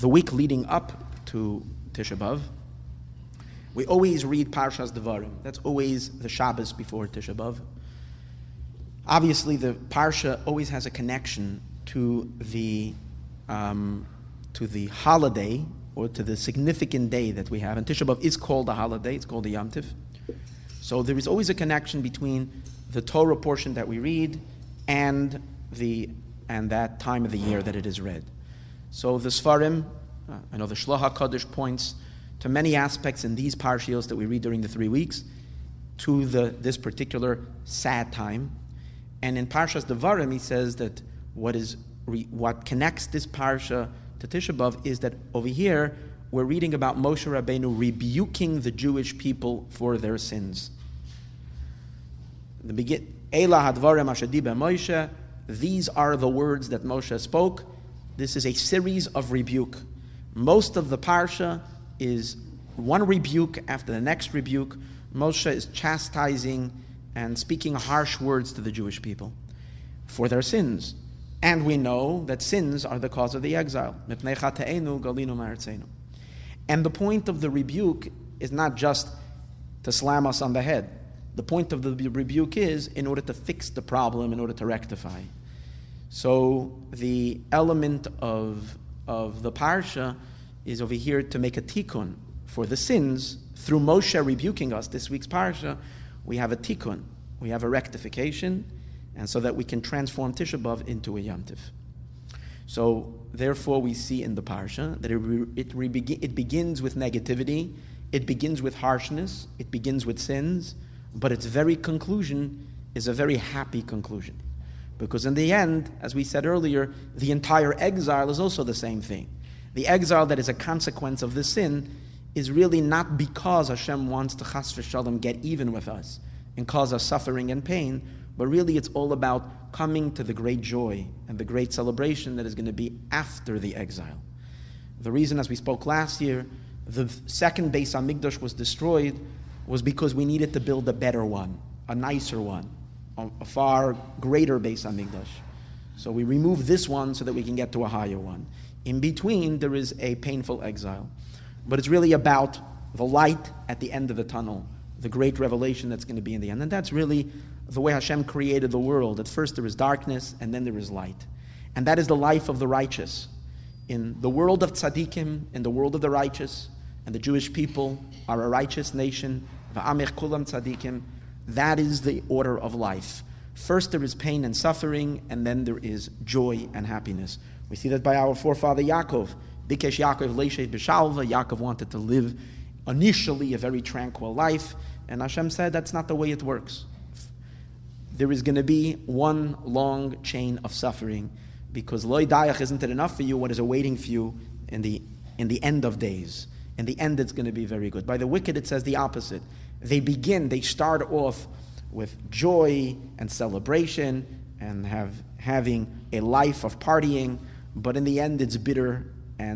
the week leading up to Tisha B'Av, we always read Parshas Devarim. That's always the Shabbos before Tisha B'Av. Obviously, the Parsha always has a connection to the holiday or to the significant day that we have. And Tisha B'Av is called a holiday. It's called a Yom Tiv. So there is always a connection between the Torah portion that we read and that time of the year that it is read. So the Sfarim, I know the Shloh HaKadosh points to many aspects in these parshios that we read during the 3 weeks to this particular sad time. And in Parshas Devarim, he says that what connects this parsha to Tisha B'Av is that over here we're reading about Moshe Rabbeinu rebuking the Jewish people for their sins. Eila hadvarim asher diber Moshe. These are the words that Moshe spoke. This is a series of rebuke. Most of the parsha is one rebuke after the next rebuke. Moshe is chastising and speaking harsh words to the Jewish people for their sins. And we know that sins are the cause of the exile. And the point of the rebuke is not just to slam us on the head. The point of the rebuke is in order to fix the problem, in order to rectify. So the element of the parsha is over here to make a tikkun for the sins. Through Moshe rebuking us, this week's parsha, we have a tikkun, we have a rectification, and so that we can transform Tisha B'Av into a Yom Tiv. So therefore we see in the parsha that it begins with negativity, it begins with harshness, it begins with sins, but its very conclusion is a very happy conclusion. Because in the end, as we said earlier, the entire exile is also the same thing. The exile that is a consequence of the sin is really not because Hashem wants to chas v'shalom get even with us and cause us suffering and pain, but really it's all about coming to the great joy and the great celebration that is going to be after the exile. The reason, as we spoke last year, the second Beis HaMikdash was destroyed was because we needed to build a better one, a nicer one, a far greater Beis HaMikdash. So we removed this one so that we can get to a higher one. In between, there is a painful exile. But it's really about the light at the end of the tunnel, the great revelation that's going to be in the end. And that's really the way Hashem created the world. At first there is darkness, and then there is light. And that is the life of the righteous. In the world of tzaddikim, in the world of the righteous, and the Jewish people are a righteous nation, v'amech kulam tzaddikim, that is the order of life. First there is pain and suffering, and then there is joy and happiness. We see that by our forefather Yaakov. Bikesh Yaakov leishev b'shalva. Yaakov wanted to live initially a very tranquil life, and Hashem said that's not the way it works. There is going to be one long chain of suffering, because loy dayach isn't it enough for you, what is awaiting for you in the end of days. In the end it's going to be very good. By the wicked it says the opposite. They start off with joy and celebration and having a life of partying, but in the end it's bitter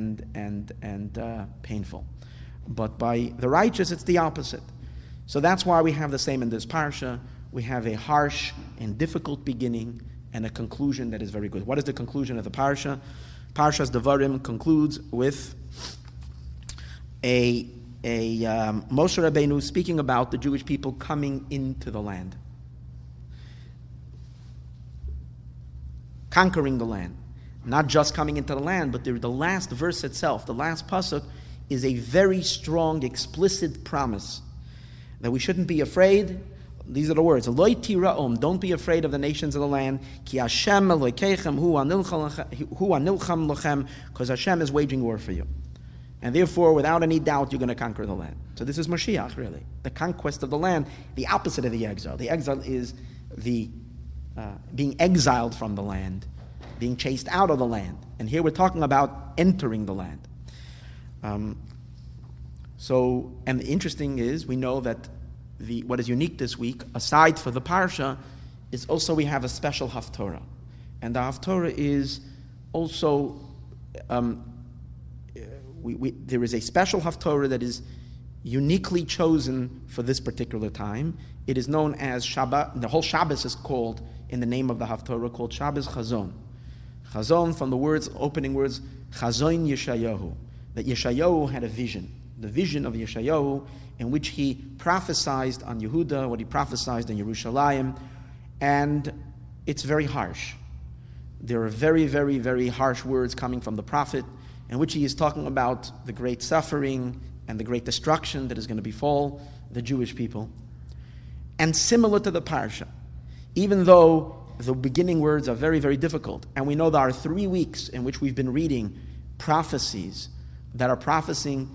and painful. But by the righteous it's the opposite. So that's why we have the same in this parsha. We have a harsh and difficult beginning and a conclusion that is very good. What is the conclusion of the parsha? Parshas Devarim concludes with a Moshe Rabbeinu speaking about the Jewish people coming into the land, conquering the land. Not just coming into the land, but the last verse itself, the last pasuk, is a very strong, explicit promise that we shouldn't be afraid. These are the words: "Lo tira'om," don't be afraid of the nations of the land. Ki Hashem Elokeichem hu anilcham lochem, because Hashem is waging war for you, and therefore, without any doubt, you're going to conquer the land. So this is Mashiach, really, the conquest of the land, the opposite of the exile. The exile is the being exiled from the land, being chased out of the land, and here we're talking about entering the land. And the interesting is, we know that what is unique this week, aside for the parsha, is also we have a special haftorah, and the haftorah is also there is a special haftorah that is uniquely chosen for this particular time. It is known as Shabbat. The whole Shabbos is called in the name of the haftorah, called Shabbos Chazon. Chazon, from the opening words Chazon Yeshayahu, that Yeshayahu had a vision, the vision of Yeshayahu, in which he prophesied on Yehuda, what he prophesied in Yerushalayim, and it's very harsh. There are very, very, very harsh words coming from the prophet, in which he is talking about the great suffering and the great destruction that is going to befall the Jewish people. And similar to the parsha, even though the beginning words are very, very difficult, and we know there are 3 weeks in which we've been reading prophecies that are prophesying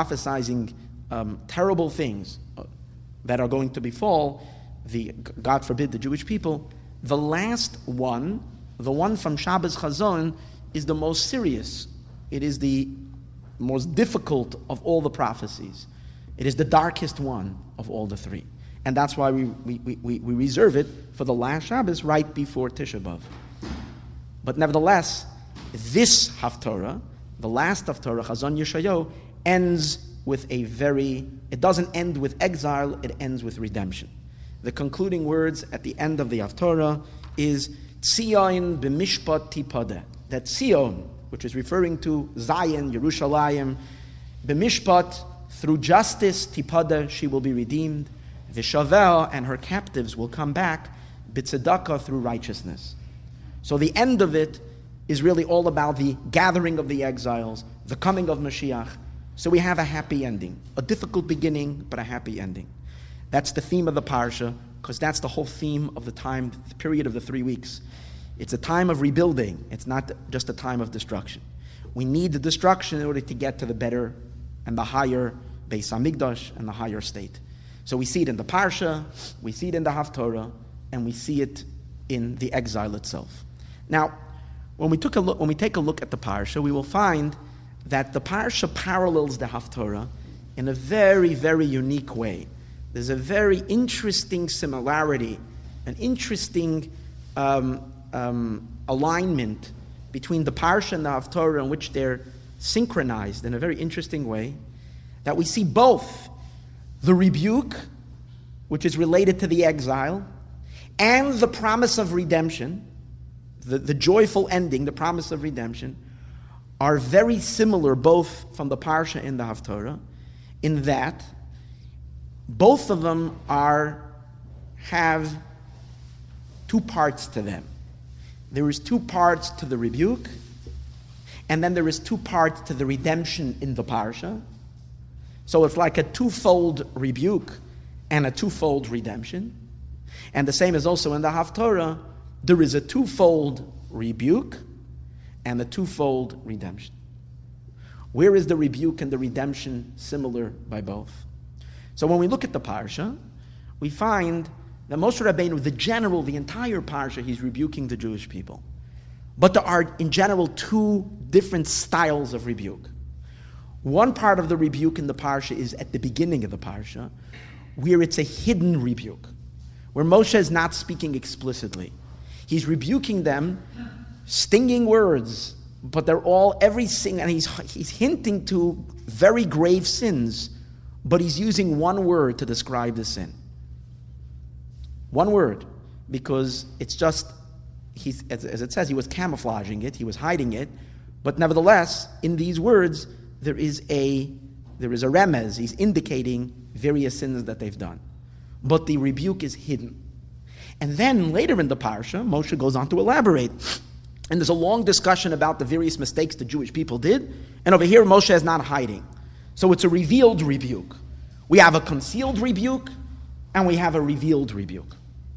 terrible things that are going to befall God forbid, the Jewish people. The last one, the one from Shabbos Chazon, is the most serious. It is the most difficult of all the prophecies. It is the darkest one of all the 3. And that's why we reserve it for the last Shabbos right before Tisha B'Av. But nevertheless, this Haftorah, the last Haftorah, Chazon Yeshayahu, ends with it doesn't end with exile, it ends with redemption. The concluding words at the end of the Haftorah is Tzion b'mishpat tipadeh. That Tzion, which is referring to Zion, Yerushalayim, b'mishpat, through justice, tipadeh, she will be redeemed. V'shavel, and her captives will come back, b'tzedakah, through righteousness. So the end of it is really all about the gathering of the exiles, the coming of Mashiach. So we have a happy ending, a difficult beginning, but a happy ending. That's the theme of the parsha, because that's the whole theme of the period of the 3 weeks. It's a time of rebuilding. It's not just a time of destruction. We need the destruction in order to get to the better and the higher Beis Hamikdash and the higher state. So we see it in the parsha, we see it in the Haftorah, and we see it in the exile itself. Now, when we take a look at the parsha, we will find that the parsha parallels the Haftorah in a very, very unique way. There's a very interesting similarity, an interesting alignment between the parsha and the Haftorah, in which they're synchronized in a very interesting way, that we see both the rebuke, which is related to the exile, and the promise of redemption, the joyful ending, the promise of redemption, are very similar both from the parsha and the Haftorah, in that both of them have 2 parts to them. There is 2 parts to the rebuke, and then there is 2 parts to the redemption in the parsha. So it's like a 2-fold rebuke and a 2-fold redemption. And the same is also in the Haftorah. There is a 2-fold rebuke and a 2-fold redemption. Where is the rebuke and the redemption similar by both? So when we look at the parsha, we find that Moshe Rabbeinu, the entire parsha, he's rebuking the Jewish people. But there are, in general, 2 different styles of rebuke. One part of the rebuke in the parsha is at the beginning of the parsha, where it's a hidden rebuke, where Moshe is not speaking explicitly. He's rebuking them, stinging words, but they're all and he's hinting to very grave sins, but he's using one word to describe the sin. One word, because it's just, as it says, he was camouflaging it, he was hiding it, but nevertheless, in these words, there is a remez. He's indicating various sins that they've done. But the rebuke is hidden. And then later in the parsha, Moshe goes on to elaborate. And there's a long discussion about the various mistakes the Jewish people did. And over here, Moshe is not hiding. So it's a revealed rebuke. We have a concealed rebuke, and we have a revealed rebuke.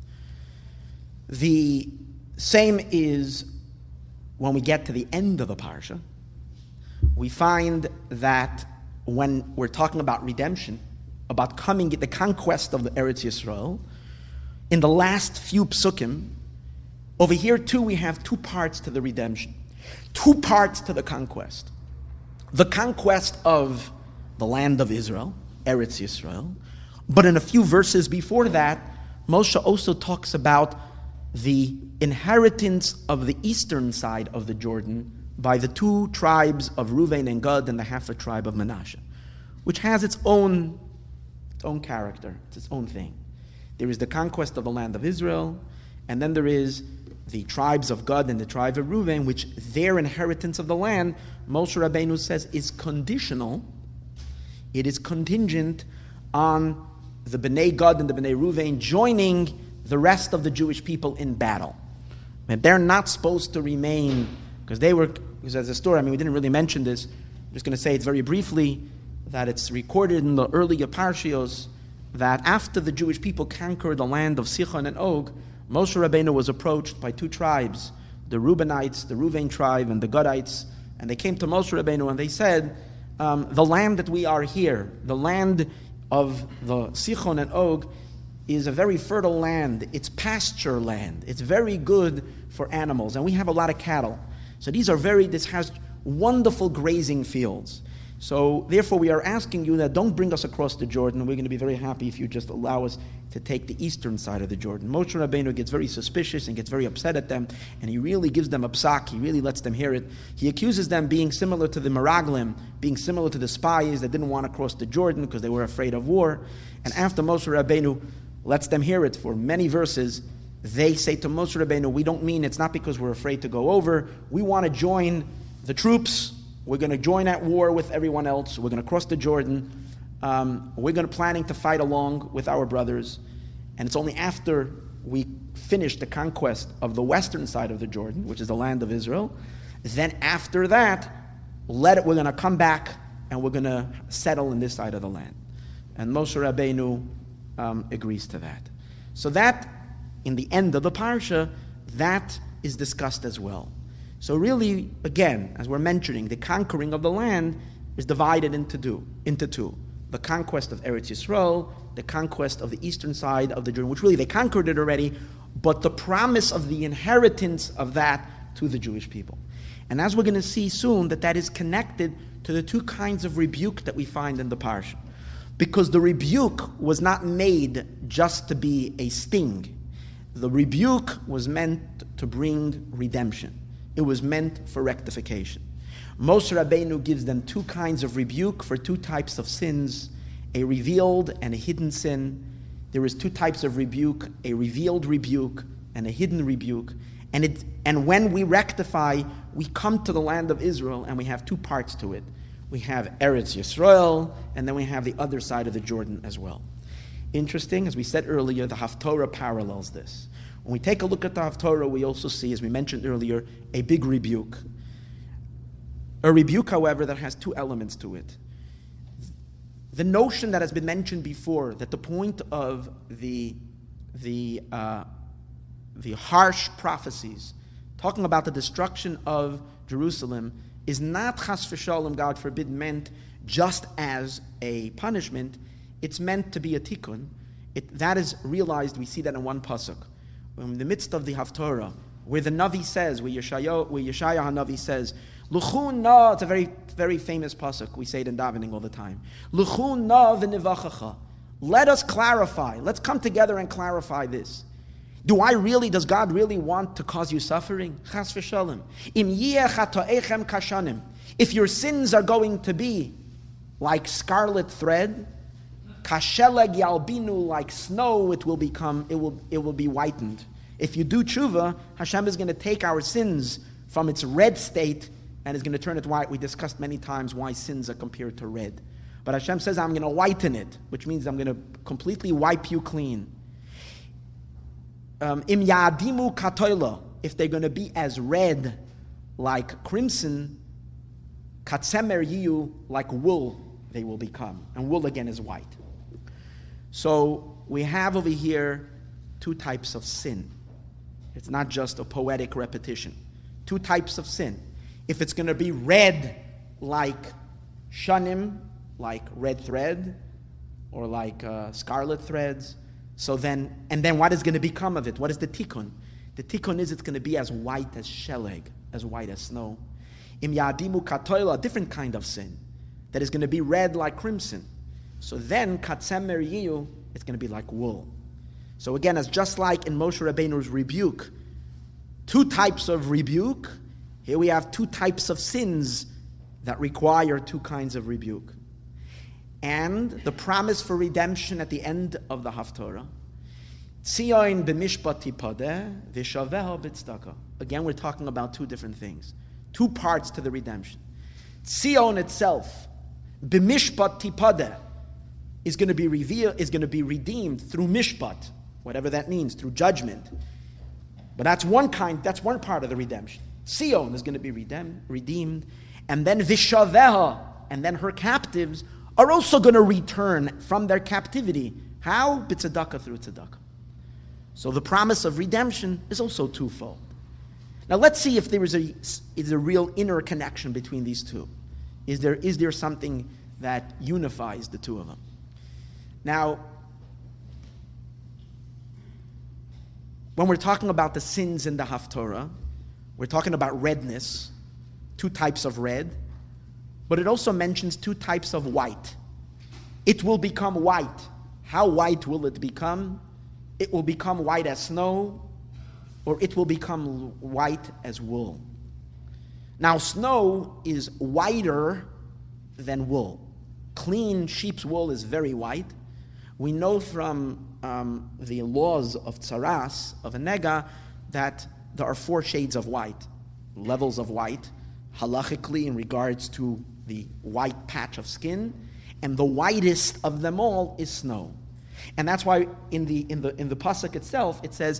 The same is when we get to the end of the parsha. We find that when we're talking about redemption, about the conquest of the Eretz Yisrael, in the last few psukim, over here too we have 2 parts to the redemption, 2 parts to the conquest. The conquest of the land of Israel, Eretz Yisrael, but in a few verses before that, Moshe also talks about the inheritance of the eastern side of the Jordan by the 2 tribes of Reuven and Gad and the half a tribe of Manasseh, which has its own character, it's its own thing. There is the conquest of the land of Israel, and then there is the tribes of Gad and the tribe of Reuven, which their inheritance of the land, Moshe Rabbeinu says, is conditional. It is contingent on the Bnei Gad and the Bnei Reuven joining the rest of the Jewish people in battle. And they're not supposed to remain, because as a story, we didn't really mention this. I'm just going to say it very briefly, that it's recorded in the earlier Parshios that after the Jewish people conquered the land of Sichon and Og, Moshe Rabbeinu was approached by two tribes, the Reubenites, the Reuven tribe, and the Gadites, and they came to Moshe Rabbeinu and they said, the land that we are here, the land of the Sichon and Og, is a very fertile land. It's pasture land. It's very good for animals, and we have a lot of cattle. So this has wonderful grazing fields. So therefore we are asking you that don't bring us across the Jordan. We're going to be very happy if you just allow us to take the eastern side of the Jordan. Moshe Rabbeinu gets very suspicious and gets very upset at them, and he really gives them a psak. He really lets them hear it. He accuses them being similar to the Meraglim, being similar to the spies that didn't want to cross the Jordan because they were afraid of war. And after Moshe Rabbeinu lets them hear it for many verses, they say to Moshe Rabbeinu, we don't mean it's not because we're afraid to go over. We want to join the troops. We're going to join at war with everyone else. We're going to cross the Jordan. We're planning to fight along with our brothers. And it's only after we finish the conquest of the western side of the Jordan, which is the land of Israel, then after that, we're going to come back and we're going to settle in this side of the land. And Moshe Rabbeinu agrees to that. So that, in the end of the parsha, that is discussed as well. So really, again, as we're mentioning, the conquering of the land is divided into two. The conquest of Eretz Yisrael, the conquest of the eastern side of the Jordan, which really they conquered it already, but the promise of the inheritance of that to the Jewish people. And as we're going to see soon, that is connected to the two kinds of rebuke that we find in the parsha. Because the rebuke was not made just to be a sting. The rebuke was meant to bring redemption. It was meant for rectification. Moshe Rabbeinu gives them two kinds of rebuke for two types of sins, a revealed and a hidden sin. There is two types of rebuke, a revealed rebuke and a hidden rebuke. And when we rectify, we come to the land of Israel and we have two parts to it. We have Eretz Yisrael, and then we have the other side of the Jordan as well. Interesting, as we said earlier, the Haftorah parallels this. When we take a look at the Haftorah, we also see, as we mentioned earlier, a big rebuke. A rebuke, however, that has two elements to it. The notion that has been mentioned before, that the point of the harsh prophecies, talking about the destruction of Jerusalem, is not chas v'shalom, God forbid, meant just as a punishment. It's meant to be a tikkun. That is realized, we see that in one pasuk. In the midst of the Haftorah, where the Navi says, where Yeshaya HaNavi says, L'chun na, it's a very, very famous pasuk. We say it in davening all the time. L'chun na v'nivachacha. Let us clarify. Let's come together and clarify this. Does God really want to cause you suffering? Chas v'shalom. Im yeh chato'echem kashanim. If your sins are going to be like scarlet thread, kasheleg yalbinu, like snow, it will be whitened. If you do tshuva, Hashem is going to take our sins from its red state and is going to turn it white. We discussed many times why sins are compared to red. But Hashem says, I'm going to whiten it, which means I'm going to completely wipe you clean. Im yadimu katoila, if they're going to be as red like crimson, katsemer yiyu, like wool they will become. And wool again is white. So we have over here two types of sin. It's not just a poetic repetition. Two types of sin. If it's going to be red like shanim, like red thread, or like scarlet threads, and then what is going to become of it? What is the tikkun? The tikkun is it's going to be as white as sheleg, as white as snow. Im yadimu katoila, a different kind of sin, that is going to be red like crimson. So then, katsemer yiyu, it's going to be like wool. So again, it's just like in Moshe Rabbeinu's rebuke, two types of rebuke. Here we have two types of sins that require two kinds of rebuke. And the promise for redemption at the end of the Haftorah Tzion b'mishpat tipadeh v'shaveha b'tzedakah. Again, we're talking about two different things, two parts to the redemption. Tzion itself, b'mishpat tipadeh, is going to be redeemed through mishpat, whatever that means, through judgment. But that's one part of the redemption. Tzion is going to be redeemed, and then Vishaveha, and then her captives are also going to return from their captivity. How? B'tzedakah, through tzedakah. So the promise of redemption is also twofold. Now let's see if there is a real inner connection between these two. Is there something that unifies the two of them? Now, when we're talking about the sins in the Haftorah, we're talking about redness, two types of red, but it also mentions two types of white. It will become white. How white will it become? It will become white as snow, or it will become white as wool. Now, snow is whiter than wool. Clean sheep's wool is very white. We know from the laws of tsaras, of a nega, that there are 4 shades of white, levels of white, halachically in regards to the white patch of skin, and the whitest of them all is snow. And that's why in the pasuk itself it says,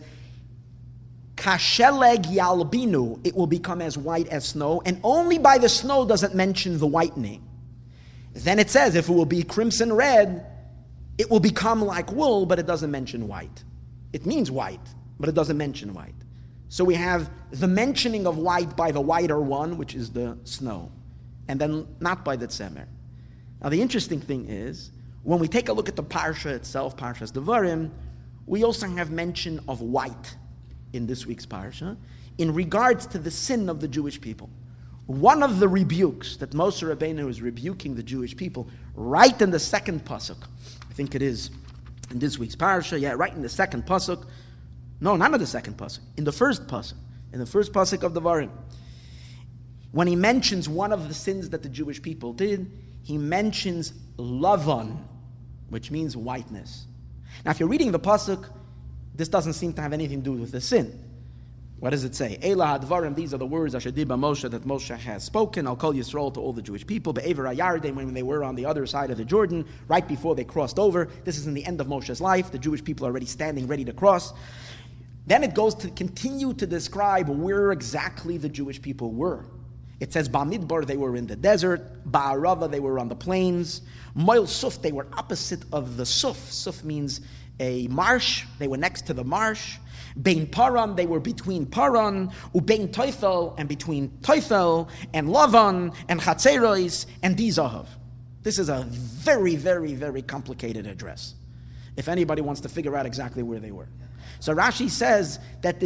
Kasheleg yalbinu, it will become as white as snow, and only by the snow does it mention the whitening. Then it says if it will be crimson red, it will become like wool, but it doesn't mention white. It means white, but it doesn't mention white. So we have the mentioning of white by the whiter one, which is the snow, and then not by the tzemer. Now the interesting thing is, when we take a look at the parsha itself, Parshas Devarim, we also have mention of white in this week's parsha in regards to the sin of the Jewish people. One of the rebukes that Moshe Rabbeinu is rebuking the Jewish people right in the second pasuk, I think it is in this week's parsha, right in the second pasuk. No, not in the second pasuk, in the first pasuk of Devarim. When he mentions one of the sins that the Jewish people did, he mentions lavan, which means whiteness. Now, if you're reading the pasuk, this doesn't seem to have anything to do with the sin. What does it say? Eila hadvarim, these are the words Asher diba Moshe, that Moshe has spoken. I'll call Yisrael, to all the Jewish people. Be'ever hayarden, when they were on the other side of the Jordan, right before they crossed over. This is in the end of Moshe's life. The Jewish people are already standing, ready to cross. Then it goes to continue to describe where exactly the Jewish people were. It says, Bamidbar, they were in the desert. Ba'arava, they were on the plains. Moil Suf, they were opposite of the Suf. Suf means a marsh. They were next to the marsh. Bein Paran, they were between Paran. Ubein Toifel, and between Toifel and Lavan and Chatzerois and Dizahav. This is a very, very, very complicated address, if anybody wants to figure out exactly where they were. So Rashi says that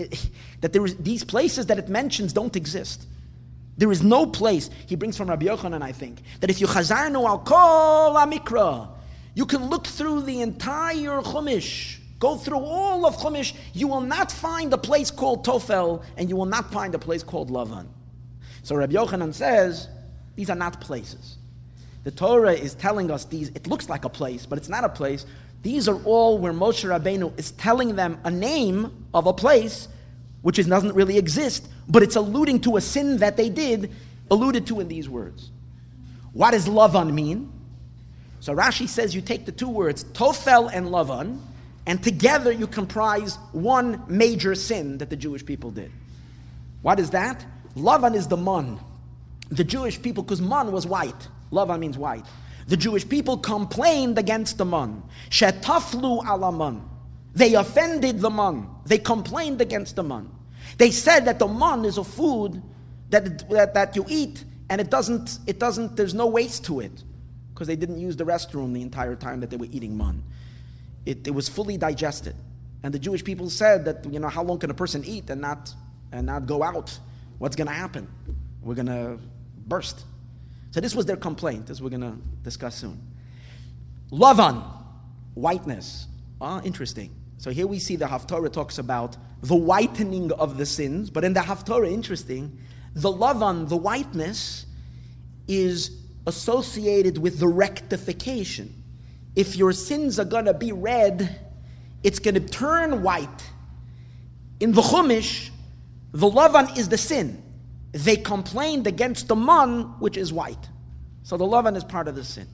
these places that it mentions don't exist. There is no place, he brings from Rabbi Yochanan, I think, that if you chazarnu al kol amikra, you can look through the entire Chumash, go through all of Chumash, you will not find a place called Tofel, and you will not find a place called Lavan. So Rabbi Yochanan says, these are not places. The Torah is telling us these, it looks like a place, but it's not a place. These are all where Moshe Rabbeinu is telling them a name of a place which doesn't really exist, but it's alluding to a sin that they did, alluded to in these words. What does Lavan mean? So Rashi says you take the two words, Tofel and Lavan, and together you comprise one major sin that the Jewish people did. What is that? Lavan is the man. The Jewish people, because man was white. Lavan means white. The Jewish people complained against the man. Shetaflu ala man. They offended the man. They complained against the man. They said that the man is a food that you eat, and it doesn't. There's no waste to it, because they didn't use the restroom the entire time that they were eating man. It was fully digested, and the Jewish people said that, how long can a person eat and not go out? What's going to happen? We're going to burst. So this was their complaint, as we're going to discuss soon. Lavan, whiteness. Interesting. So here we see the Haftorah talks about the whitening of the sins, but in the Haftorah, interesting, the Lavan, the whiteness, is associated with the rectification. If your sins are going to be red, it's going to turn white. In the Chumash, the Lavan is the sin. They complained against the man, which is white. So the Lavan is part of the sin.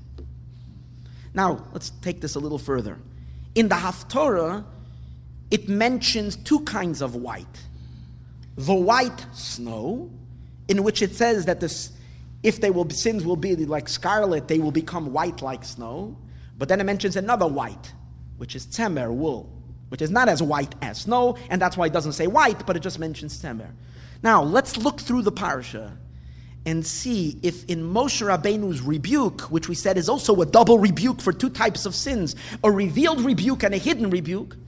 Now, let's take this a little further. In the Haftorah, it mentions two kinds of white. The white snow, in which it says that if sins will be like scarlet, they will become white like snow. But then it mentions another white, which is tzemer, wool, which is not as white as snow, and that's why it doesn't say white, but it just mentions tzemer. Now, let's look through the parsha and see if in Moshe Rabbeinu's rebuke, which we said is also a double rebuke for two types of sins, a revealed rebuke and a hidden rebuke,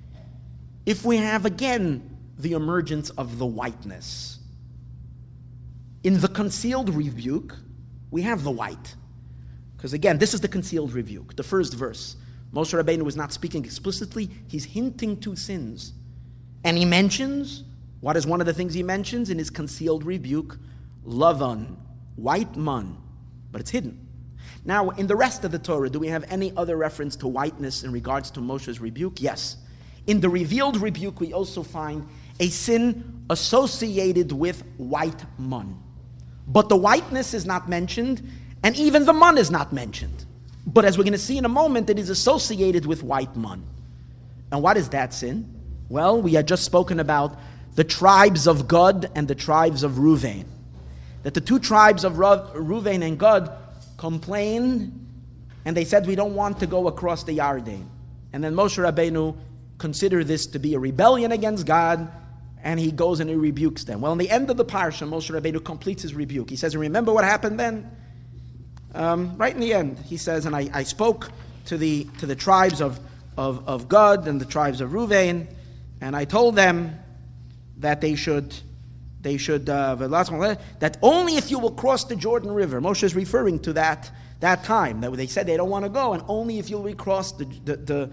if we have again the emergence of the whiteness. In the concealed rebuke, we have the white. Because again, this is the concealed rebuke, the first verse. Moshe Rabbeinu is not speaking explicitly, he's hinting to sins. And he mentions, what is one of the things he mentions in his concealed rebuke? Lavan, white man, but it's hidden. Now, in the rest of the Torah, do we have any other reference to whiteness in regards to Moshe's rebuke? Yes. In the revealed rebuke, we also find a sin associated with white man. But the whiteness is not mentioned, and even the man is not mentioned. But as we're going to see in a moment, it is associated with white man. And what is that sin? Well, we had just spoken about the tribes of Gad and the tribes of Reuven. That the two tribes of Reuven and Gad complained, and they said, we don't want to go across the Yarden. And then Moshe Rabbeinu considered this to be a rebellion against God, and he goes and he rebukes them. Well, in the end of the parsha, Moshe Rabbeinu completes his rebuke. He says, remember what happened then? Right in the end, he says, and I spoke to the tribes of Gad and the tribes of Reuven, and I told them that they should that only if you will cross the Jordan River. Moshe is referring to that time that they said they don't want to go, and only if you will cross the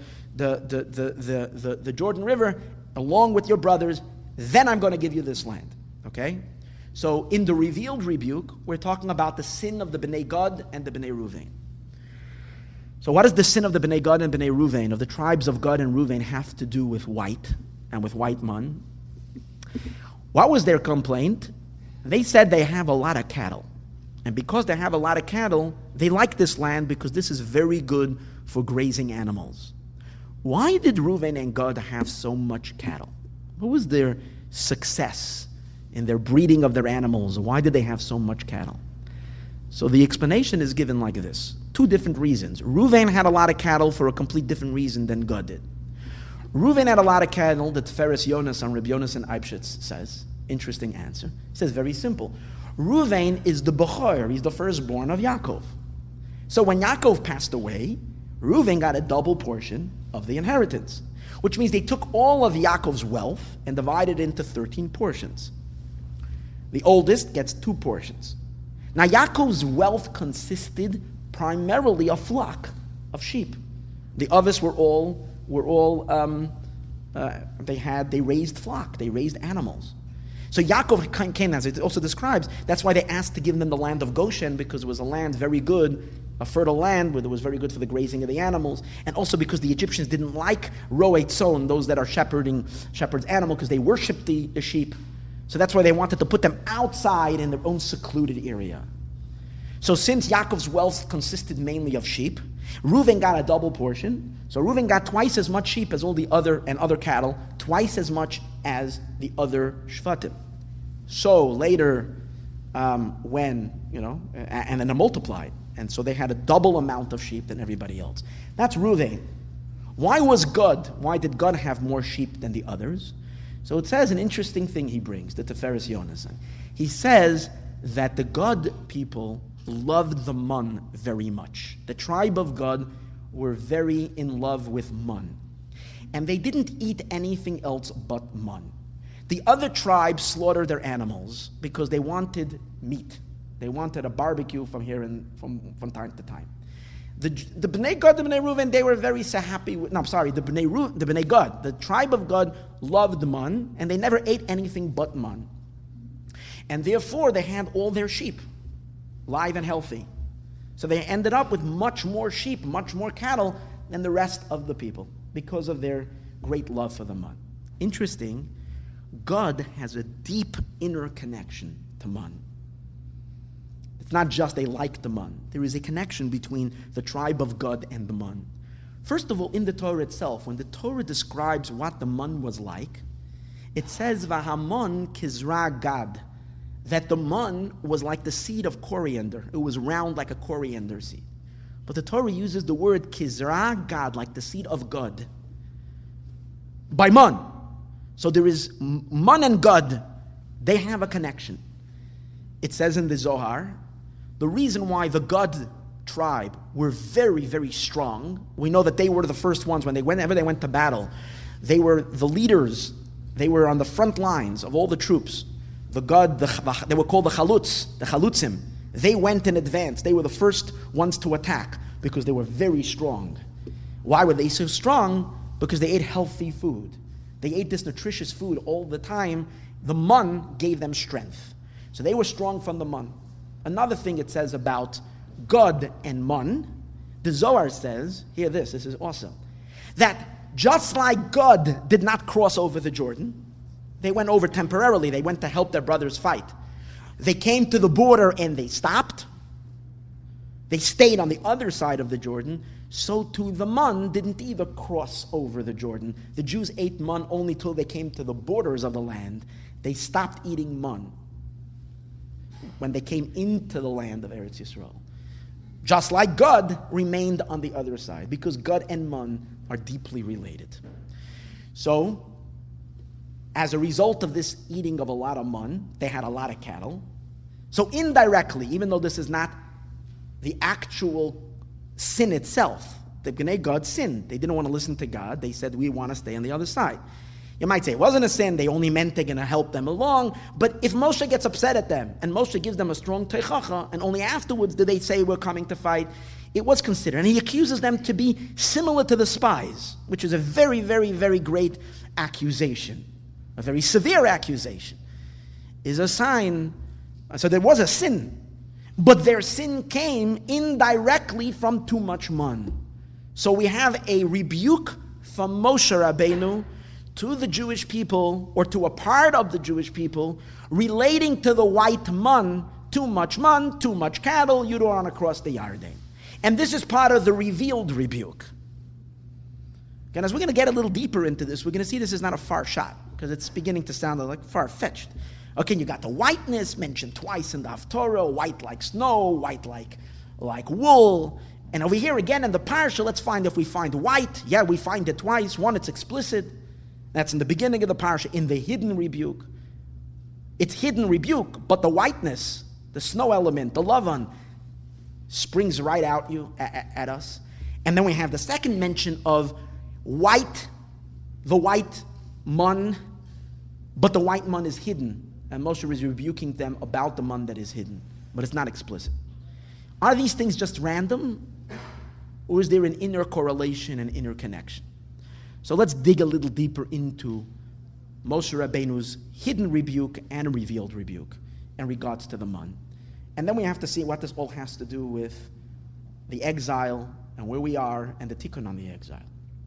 Jordan River along with your brothers, then I'm going to give you this land. Okay? So in the revealed rebuke, we're talking about the sin of the Bnei Gad and the Bnei Reuven. So what does the sin of the Bnei Gad and Bnei Reuven, of the tribes of Gad and Reuven, have to do with white and with white man? What was their complaint? They said they have a lot of cattle. And because they have a lot of cattle, they like this land because this is very good for grazing animals. Why did Reuven and Gad have so much cattle? What was their success in their breeding of their animals? Why did they have so much cattle? So the explanation is given like this. Two different reasons. Reuven had a lot of cattle for a complete different reason than Gad did. Reuven had a lot of cattle, the Tiferes Yonas on Rabbi Yonasan Eibschitz says. Interesting answer. He says very simple. Reuven is the Bechor, he's the firstborn of Yaakov. So when Yaakov passed away, Reuven got a double portion of the inheritance, which means they took all of Yaakov's wealth and divided it into 13 portions. The oldest gets 2 portions. Now Yaakov's wealth consisted primarily of flock, of sheep. The others they raised flock, they raised animals. So Yaakov came, as it also describes, that's why they asked to give them the land of Goshen, because it was a land very good, a fertile land where it was very good for the grazing of the animals, and also because the Egyptians didn't like ro'ei tzon, those that are shepherd's animal, because they worshipped the sheep. So that's why they wanted to put them outside in their own secluded area. So since Yaakov's wealth consisted mainly of sheep, Reuven got a double portion. So Reuven got twice as much sheep as all the other cattle, twice as much as the other shvatim. So later, and then it multiplied. And so they had a double amount of sheep than everybody else. That's Reuven. Why did Gad have more sheep than the others? So it says an interesting thing he brings, the Tiferes Yonasan. He says that the Gad people loved the man very much. The tribe of Gad were very in love with man. And they didn't eat anything else but man. The other tribes slaughtered their animals because they wanted meat. They wanted a barbecue from time to time. The Bnei Gad, the Bnei Reuven, they were very happy with, the Bnei Gad, the tribe of Gad loved man, and they never ate anything but man. And therefore they had all their sheep live and healthy. So they ended up with much more sheep, much more cattle than the rest of the people. because of their great love for the man. Interesting, God has a deep inner connection to man. It's not just they like the man. There is a connection between the tribe of God and the man. First of all, in the Torah itself, when the Torah describes what the man was like, it says, Vahamon kizra gad, that the man was like the seed of coriander. It was round like a coriander seed. But the Torah uses the word kizra gad, like the seed of God, by man. So there is man and God. They have a connection. It says in the Zohar, the reason why the Gad tribe were very, very strong, we know that they were the first ones whenever they went to battle. They were the leaders. They were on the front lines of all the troops. The Gad, they were called the Chalutzim. They went in advance. They were the first ones to attack because they were very strong. Why were they so strong? Because they ate healthy food. They ate this nutritious food all the time. The man gave them strength. So they were strong from the man. Another thing it says about God and man, the Zohar says, hear this is awesome, that just like God did not cross over the Jordan, they went over temporarily, they went to help their brothers fight. They came to the border and they stopped. They stayed on the other side of the Jordan. So too the man didn't either cross over the Jordan. The Jews ate man only till they came to the borders of the land. They stopped eating man when they came into the land of Eretz Yisrael. Just like God remained on the other side, because God and man are deeply related. So, as a result of this eating of a lot of man, they had a lot of cattle. So indirectly, even though this is not the actual sin itself, the Bnei God sinned. They didn't want to listen to God. They said, we want to stay on the other side. You might say it wasn't a sin, they only meant they're going to help them along. But if Moshe gets upset at them, and Moshe gives them a strong teichacha, and only afterwards do they say we're coming to fight, it was considered. And he accuses them to be similar to the spies, which is a very, very, very great accusation. A very severe accusation. Is a sign, so there was a sin, but their sin came indirectly from too much man. So we have a rebuke from Moshe Rabbeinu to the Jewish people, or to a part of the Jewish people, relating to the white man, too much cattle, you don't want to cross the Yarden. And this is part of the revealed rebuke. And as we're going to get a little deeper into this, we're going to see this is not a far shot, because it's beginning to sound like far-fetched. Okay, you got the whiteness mentioned twice in the Haftorah, white like snow, white like wool. And over here again in the parsha, let's find if we find white. Yeah, we find it twice. One, it's explicit. That's in the beginning of the parsha, in the hidden rebuke. It's hidden rebuke, but the whiteness, the snow element, the lavan, springs right out at us. And then we have the second mention of white, the white man, but the white man is hidden. And Moshe is rebuking them about the man that is hidden, but it's not explicit. Are these things just random? Or is there an inner correlation and inner connection? So let's dig a little deeper into Moshe Rabbeinu's hidden rebuke and revealed rebuke in regards to the man. And then we have to see what this all has to do with the exile and where we are and the tikkun on the exile.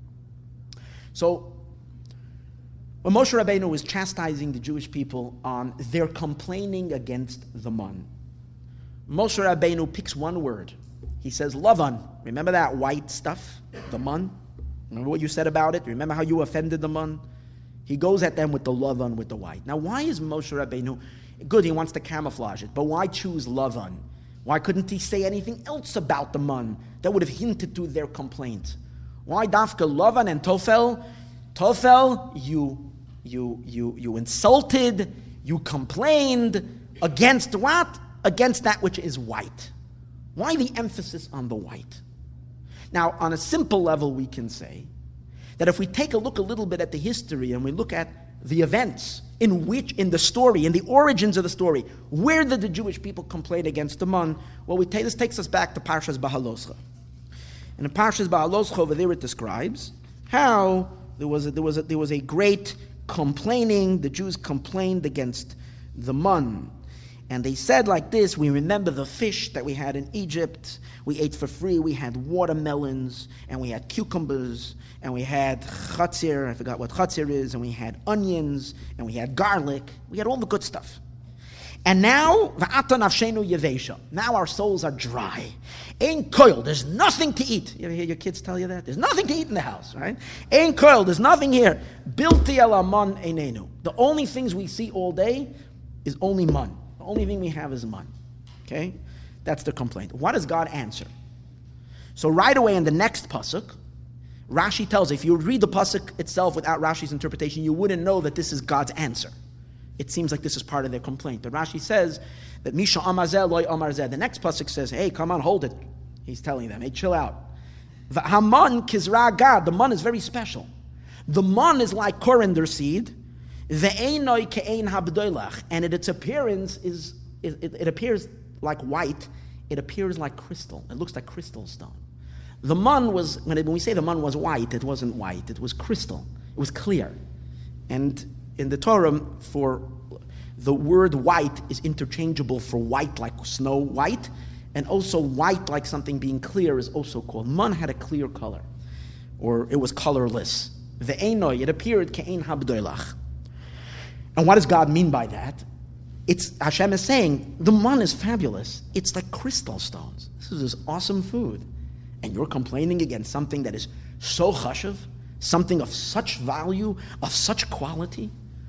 So when Moshe Rabbeinu was chastising the Jewish people on their complaining against the man, Moshe Rabbeinu picks one word. He says, Lavan. Remember that white stuff? The man? Remember what you said about it? Remember how you offended the man? He goes at them with the Lavan, with the white. Now, why is Moshe Rabbeinu, good, he wants to camouflage it, but why choose Lavan? Why couldn't he say anything else about the man that would have hinted to their complaint? Why dafka Lavan and Tofel? Tofel, you insulted, you complained against what? Against that which is white. Why the emphasis on the white? Now, on a simple level, we can say that if we take a look a little bit at the history and we look at the events in the story, in the origins of the story, where did the Jewish people complain against the man? Well, this takes us back to Parshas Bahaloscha. And in Parshas Bahaloscha, over there it describes how there was a great complaining. The Jews complained against the man. And they said like this, we remember the fish that we had in Egypt. We ate for free. We had watermelons, and we had cucumbers, and we had chatzir. I forgot what chatzir is. And we had onions, and we had garlic. We had all the good stuff. And now, v'ata nafshenu yevesha. Now our souls are dry. Ein koil, there's nothing to eat. You ever hear your kids tell you that? There's nothing to eat in the house, right? Ein koil, there's nothing here. Bilti el aman einenu. The only things we see all day is only man. The only thing we have is man. Okay? That's the complaint. What does God answer? So right away in the next pasuk, Rashi tells, if you read the pasuk itself without Rashi's interpretation, you wouldn't know that this is God's answer. It seems like this is part of their complaint. But Rashi says that Misha Amazel loy Amarzeh. The next pasuk says, hey, come on, hold it. He's telling them, hey, chill out. Haman kizra gad. The man is very special. The man is like coriander seed. Ve'enoi ke'ein habdoilach. And its appearance is, it appears like white. It appears like crystal. It looks like crystal stone. The man was, when we say the man was white, it wasn't white. It was crystal. It was clear. And in the Torah, for the word white is interchangeable for white like snow white, and also white like something being clear is also called. Man had a clear color, or it was colorless. Ve'enoi, it appeared ke'ein habdoilach. And what does God mean by that? It's Hashem is saying, the man is fabulous. It's like crystal stones. This is this awesome food. And you're complaining against something that is so chashuv, something of such value, of such quality.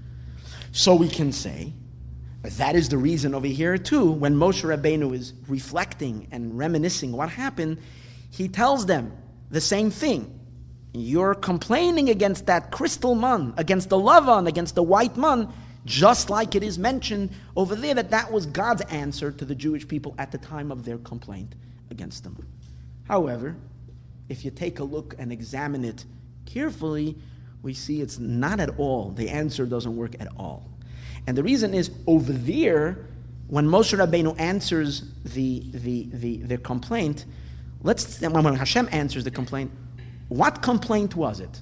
So we can say, that is the reason over here too, when Moshe Rabbeinu is reflecting and reminiscing what happened, he tells them the same thing. You're complaining against that crystal man, against the lavan, against the white man, just like it is mentioned over there that was God's answer to the Jewish people at the time of their complaint against them. However, if you take a look and examine it carefully, we see it's not at all. The answer doesn't work at all. And the reason is, over there, when Moshe Rabbeinu answers the complaint, when Hashem answers the complaint, what complaint was it?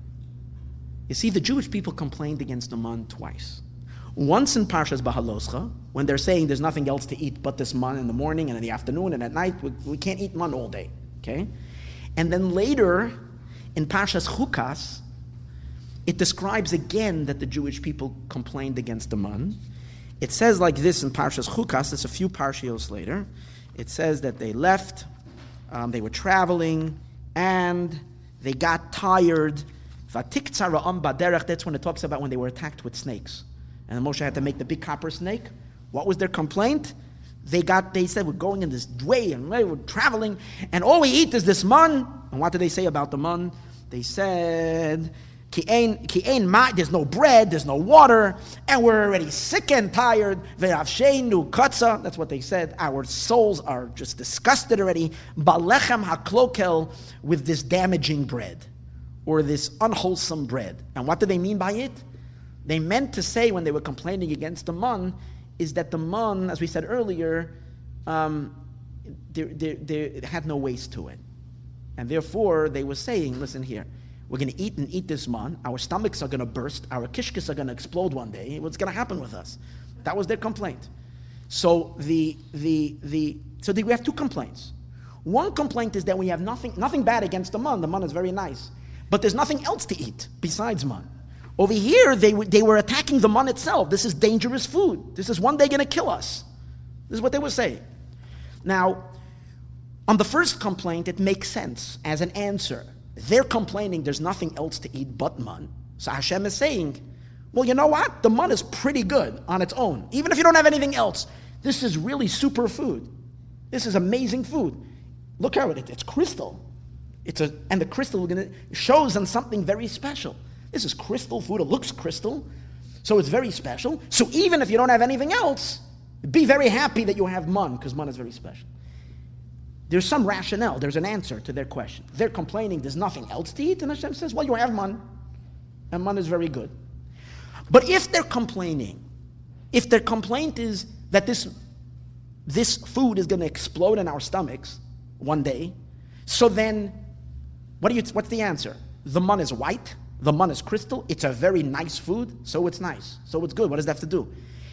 You see, the Jewish people complained against the man twice. Once in Parshas Bahaloscha, when they're saying there's nothing else to eat but this man in the morning and in the afternoon and at night, we can't eat man all day. Okay? And then later, in Parshas Chukas, it describes again that the Jewish people complained against the man. It says like this in Parshas Chukas, it's a few parshios later. It says that they left, they were traveling, and they got tired. That's when it talks about when they were attacked with snakes. And Moshe had to make the big copper snake. What was their complaint? They said, we're going in this way, and we're traveling, and all we eat is this man. And what did they say about the man? They said, there's no bread, there's no water, and we're already sick and tired. That's what they said. Our souls are just disgusted already. Balechem haklokel, with this damaging bread, or this unwholesome bread. And what do they mean by it? They meant to say, when they were complaining against the man, is that the man, as we said earlier, there had no waste to it. And therefore, they were saying, listen here, we're going to eat and eat this man. Our stomachs are going to burst. Our kishkis are going to explode one day. What's going to happen with us? That was their complaint. So we have two complaints. One complaint is that we have nothing bad against the man. The man is very nice. But there's nothing else to eat besides man. Over here, they were attacking the man itself. This is dangerous food. This is one day going to kill us. This is what they were saying. Now, on the first complaint, it makes sense as an answer. They're complaining there's nothing else to eat but man. So Hashem is saying, well, you know what? The man is pretty good on its own. Even if you don't have anything else, this is really super food. This is amazing food. Look how it's crystal. And the crystal shows on something very special. This is crystal food. It looks crystal. So it's very special. So even if you don't have anything else, be very happy that you have man, because man is very special. There's some rationale. There's an answer to their question. They're complaining there's nothing else to eat, and Hashem says, well, you have man, and man is very good. But if their complaint is that this food is going to explode in our stomachs one day, so then what's the answer? The man is white, the man is crystal, it's a very nice food, so it's nice, so it's good. What does that have to do?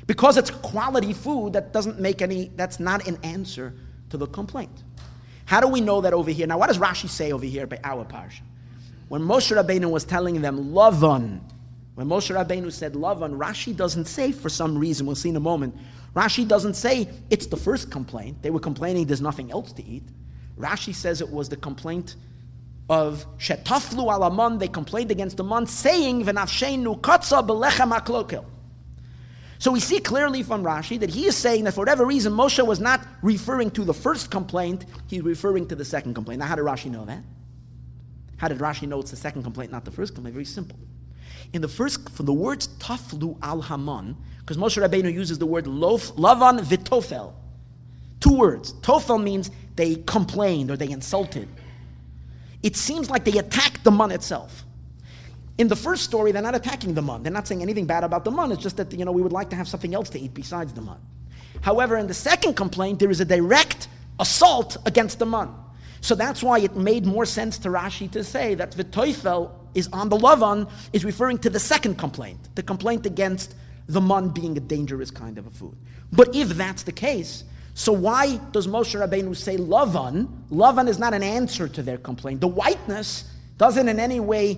Because it's quality food, that's not an answer to the complaint. How do we know that over here? Now, what does Rashi say over here by our parsha? When Moshe Rabbeinu was telling them, Lavan, when Moshe Rabbeinu said Lavan, Rashi doesn't say, for some reason, we'll see in a moment, Rashi doesn't say it's the first complaint. They were complaining there's nothing else to eat. Rashi says it was the complaint of Shetaflu alaman, they complained against the man, saying, V'nafsheinu katza belechem haklokel. So we see clearly from Rashi that he is saying that for whatever reason, Moshe was not referring to the first complaint, he's referring to the second complaint. Now, how did Rashi know that? How did Rashi know it's the second complaint, not the first complaint? Very simple. In the first, for the words taflu al haman, because Moshe Rabbeinu uses the word lavan v'tofel. 2 words. Tofel means they complained or they insulted. It seems like they attacked the man itself. In the first story, they're not attacking the man. They're not saying anything bad about the man. It's just that, we would like to have something else to eat besides the man. However, in the second complaint, there is a direct assault against the man. So that's why it made more sense to Rashi to say that V'toifel is on the Lavan, is referring to the second complaint, the complaint against the man being a dangerous kind of a food. But if that's the case, so why does Moshe Rabbeinu say Lavan? Lavan is not an answer to their complaint. The whiteness doesn't in any way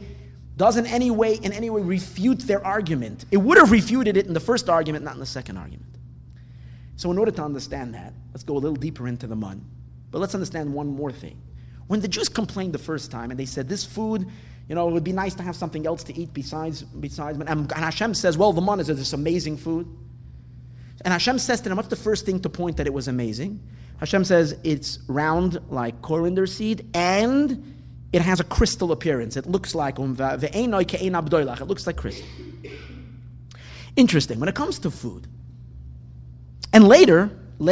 refute their argument. It would have refuted it in the first argument, not in the second argument. So in order to understand that, let's go a little deeper into the man. But let's understand one more thing. When the Jews complained the first time and they said, this food, it would be nice to have something else to eat besides and Hashem says, well, the man is this amazing food. And Hashem says to them, what's the first thing to point that it was amazing? Hashem says, it's round like coriander seed and it has a crystal appearance. It looks like it looks like crystal. Interesting. When it comes to food, and later,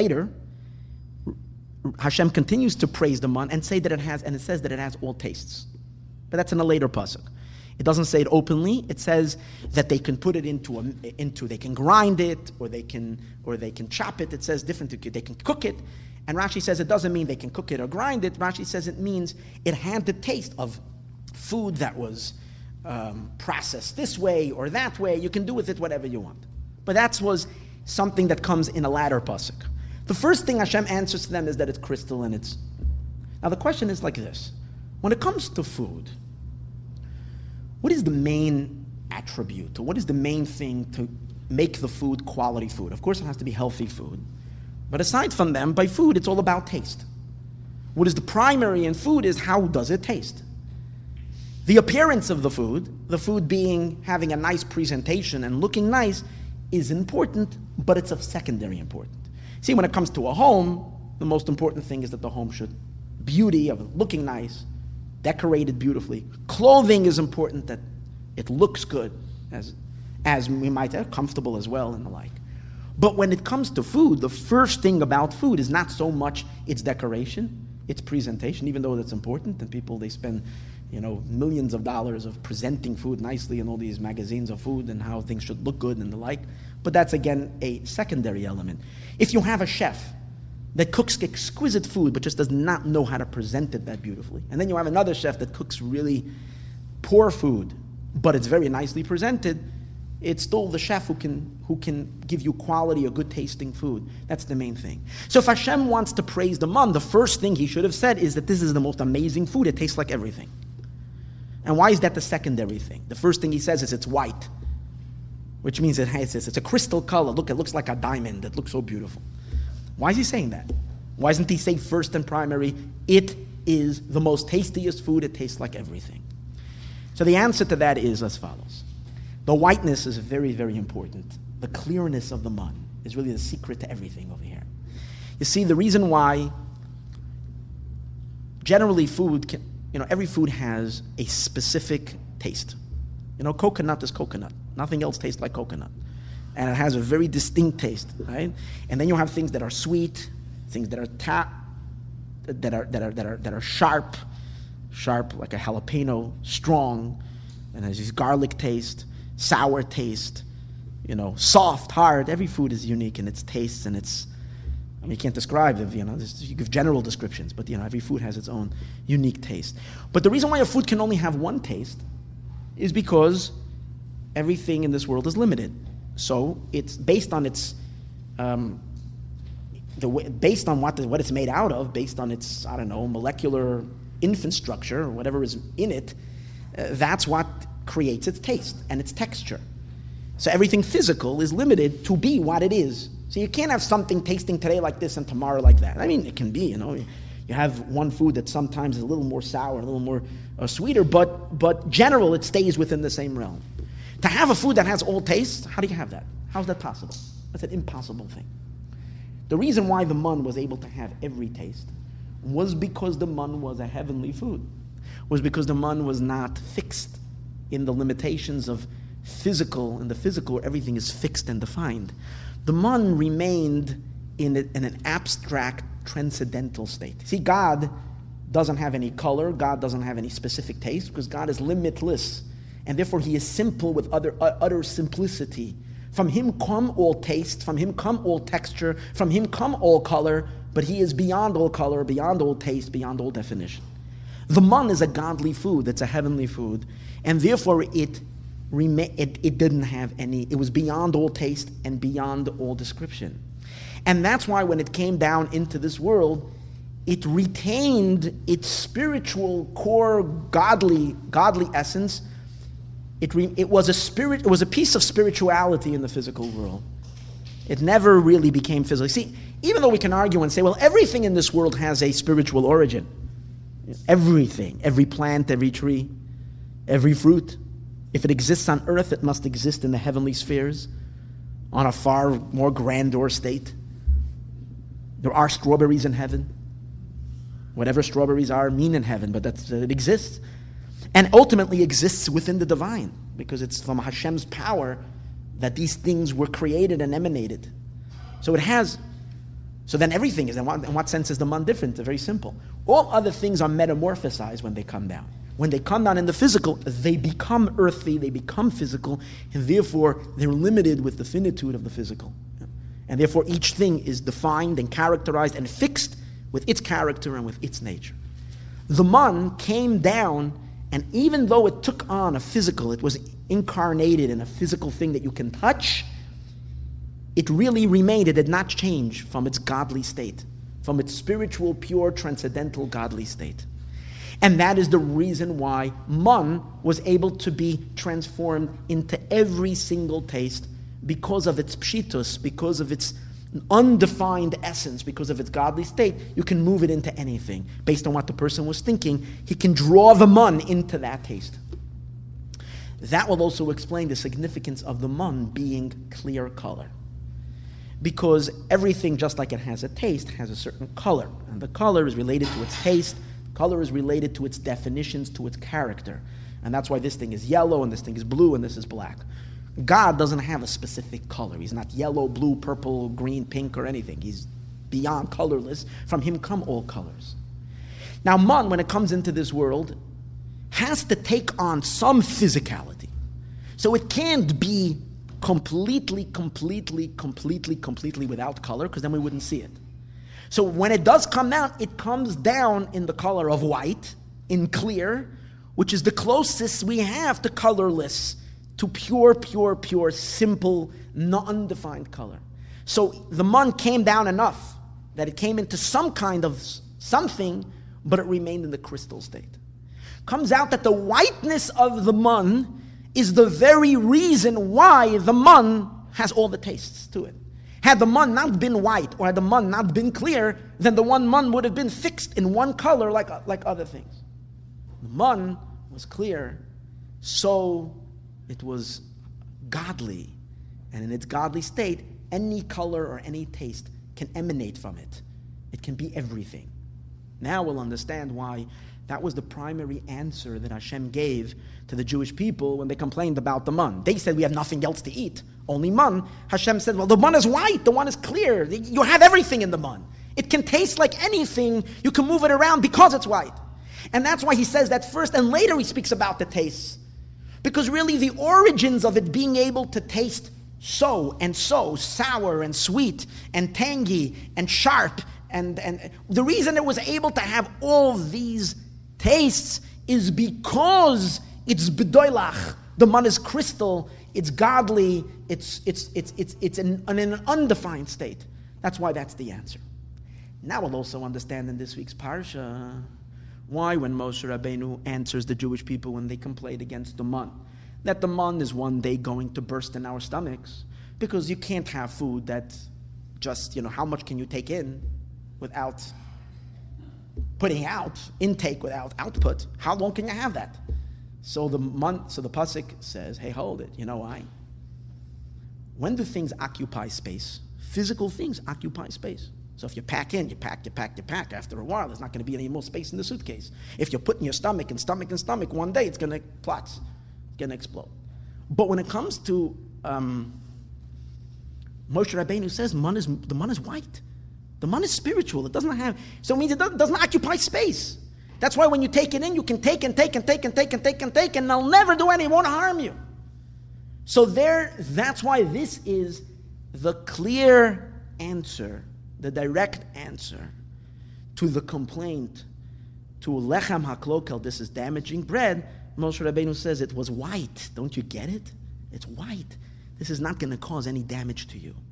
Hashem continues to praise the man and say that it says that it has all tastes. But that's in a later pasuk. It doesn't say it openly. It says that they can put it into they can grind it or they can chop it. It says different. They can cook it. And Rashi says it doesn't mean they can cook it or grind it. Rashi says it means it had the taste of food that was processed this way or that way. You can do with it whatever you want. But that was something that comes in a latter pasuk. The first thing Hashem answers to them is that it's crystal and it's... Now the question is like this. When it comes to food, what is the main attribute, or what is the main thing to make the food quality food? Of course, it has to be healthy food. But aside from them, by food, it's all about taste. What is the primary in food is how does it taste? The appearance of the food having a nice presentation and looking nice, is important, but it's of secondary importance. See, when it comes to a home, the most important thing is that the home should beauty of it looking nice, decorated beautifully. Clothing is important, that it looks good, as we might have, comfortable as well and the like. But when it comes to food, the first thing about food is not so much its decoration, its presentation, even though that's important, and people, they spend millions of dollars of presenting food nicely in all these magazines of food and how things should look good and the like. But that's, again, a secondary element. If you have a chef that cooks exquisite food but just does not know how to present it that beautifully, and then you have another chef that cooks really poor food but it's very nicely presented, it's still the chef who can give you quality or good tasting food. That's the main thing. So if Hashem wants to praise the man, the first thing he should have said is that this is the most amazing food. It tastes like everything. And why is that the secondary thing? The first thing he says is it's white, which means it's a crystal color. Look, it looks like a diamond. It looks so beautiful. Why is he saying that? Why doesn't he say first and primary, it is the most tastiest food. It tastes like everything. So the answer to that is as follows. The whiteness is very, very important. The clearness of the man is really the secret to everything over here. You see, the reason why generally food every food has a specific taste. Coconut is coconut. Nothing else tastes like coconut. And it has a very distinct taste, right? And then you have things that are sweet, things that are that are sharp like a jalapeno, strong, and has this garlic taste, sour taste, soft, hard. Every food is unique in its tastes and its... you can't describe it, you give general descriptions, but every food has its own unique taste. But the reason why a food can only have one taste is because everything in this world is limited. So it's based on its based on what it's made out of, based on its, molecular infant structure or whatever is in it, that's what creates its taste and its texture. So everything physical is limited to be what it is. So you can't have something tasting today like this and tomorrow like that. I mean, it can be, you have one food that sometimes is a little more sour, a little more sweeter, but general, it stays within the same realm. To have a food that has all tastes, how do you have that? How's that possible? That's an impossible thing. The reason why the man was able to have every taste was because the man was a heavenly food, was because the man was not fixed in the limitations of physical, in the physical where everything is fixed and defined. The man remained in an abstract, transcendental state. See, God doesn't have any color, God doesn't have any specific taste, because God is limitless, and therefore He is simple with utter simplicity. From Him come all taste, from Him come all texture, from Him come all color, but He is beyond all color, beyond all taste, beyond all definition. The man is a godly food, it's a heavenly food, and therefore it didn't have any, it was beyond all taste and beyond all description. And that's why when it came down into this world, it retained its spiritual core, godly essence. It was a piece of spirituality in the physical world. It never really became physical. See, even though we can argue and say, well, everything in this world has a spiritual origin. Everything, every plant, every tree, every fruit. If it exists on earth, it must exist in the heavenly spheres, on a far more grandeur state. There are strawberries in heaven. Whatever strawberries are mean in heaven, but it exists. And ultimately exists within the divine, because it's from Hashem's power that these things were created and emanated. So it has. So then everything is, in what sense is the man different? It's very simple. All other things are metamorphosized when they come down. When they come down in the physical, they become earthly, they become physical, and therefore they're limited with the finitude of the physical. And therefore each thing is defined and characterized and fixed with its character and with its nature. The man came down, and even though it took on a physical, it was incarnated in a physical thing that you can touch, it really remained, it did not change from its godly state, from its spiritual, pure, transcendental, godly state. And that is the reason why man was able to be transformed into every single taste, because of its pshitus, because of its undefined essence, because of its godly state. You can move it into anything. Based on what the person was thinking, he can draw the man into that taste. That will also explain the significance of the man being clear color. Because everything, just like it has a taste, has a certain color. And the color is related to its taste. Color is related to its definitions, to its character. And that's why this thing is yellow, and this thing is blue, and this is black. God doesn't have a specific color. He's not yellow, blue, purple, green, pink, or anything. He's beyond colorless. From Him come all colors. Now, man, when it comes into this world, has to take on some physicality. So it can't be completely without color, because then we wouldn't see it. So when it does come down, it comes down in the color of white, in clear, which is the closest we have to colorless, to pure, simple, undefined color. So the man came down enough that it came into some kind of something, but it remained in the crystal state. Comes out that the whiteness of the man is the very reason why the man has all the tastes to it. Had the man not been white, or had the man not been clear, then the one man would have been fixed in one color like other things. The man was clear, so it was godly. And in its godly state, any color or any taste can emanate from it. It can be everything. Now we'll understand why that was the primary answer that Hashem gave to the Jewish people when they complained about the man. They said, we have nothing else to eat, only man. Hashem said, well, the man is white, the one is clear. You have everything in the man. It can taste like anything. You can move it around because it's white. And that's why He says that first, and later He speaks about the tastes. Because really the origins of it being able to taste so, sour and sweet and tangy and sharp, and the reason it was able to have all these tastes is because it's bedoilach. The man is crystal. it's godly, it's in an undefined state. That's why that's the answer. Now we'll also understand in this week's parsha why when Moshe Rabbeinu answers the Jewish people when they complained against the man, that the man is one day going to burst in our stomachs, because you can't have food that just, how much can you take in without putting out, intake without output? How long can you have that? So the pasuk says, hey, hold it. You know why? When do things occupy space? Physical things occupy space. So if you pack in, you pack. After a while, there's not going to be any more space in the suitcase. If you put in your stomach, one day it's going to platz. It's going to explode. But when it comes to Moshe Rabbeinu says, the man is white. The man is spiritual. It doesn't have, so it means it doesn't occupy space. That's why when you take it in, you can take, and they'll never do any, it won't harm you. So that's why this is the clear answer, the direct answer to the complaint, to lechem haklokel, this is damaging bread. Moshe Rabbeinu says it was white. Don't you get it? It's white. This is not going to cause any damage to you.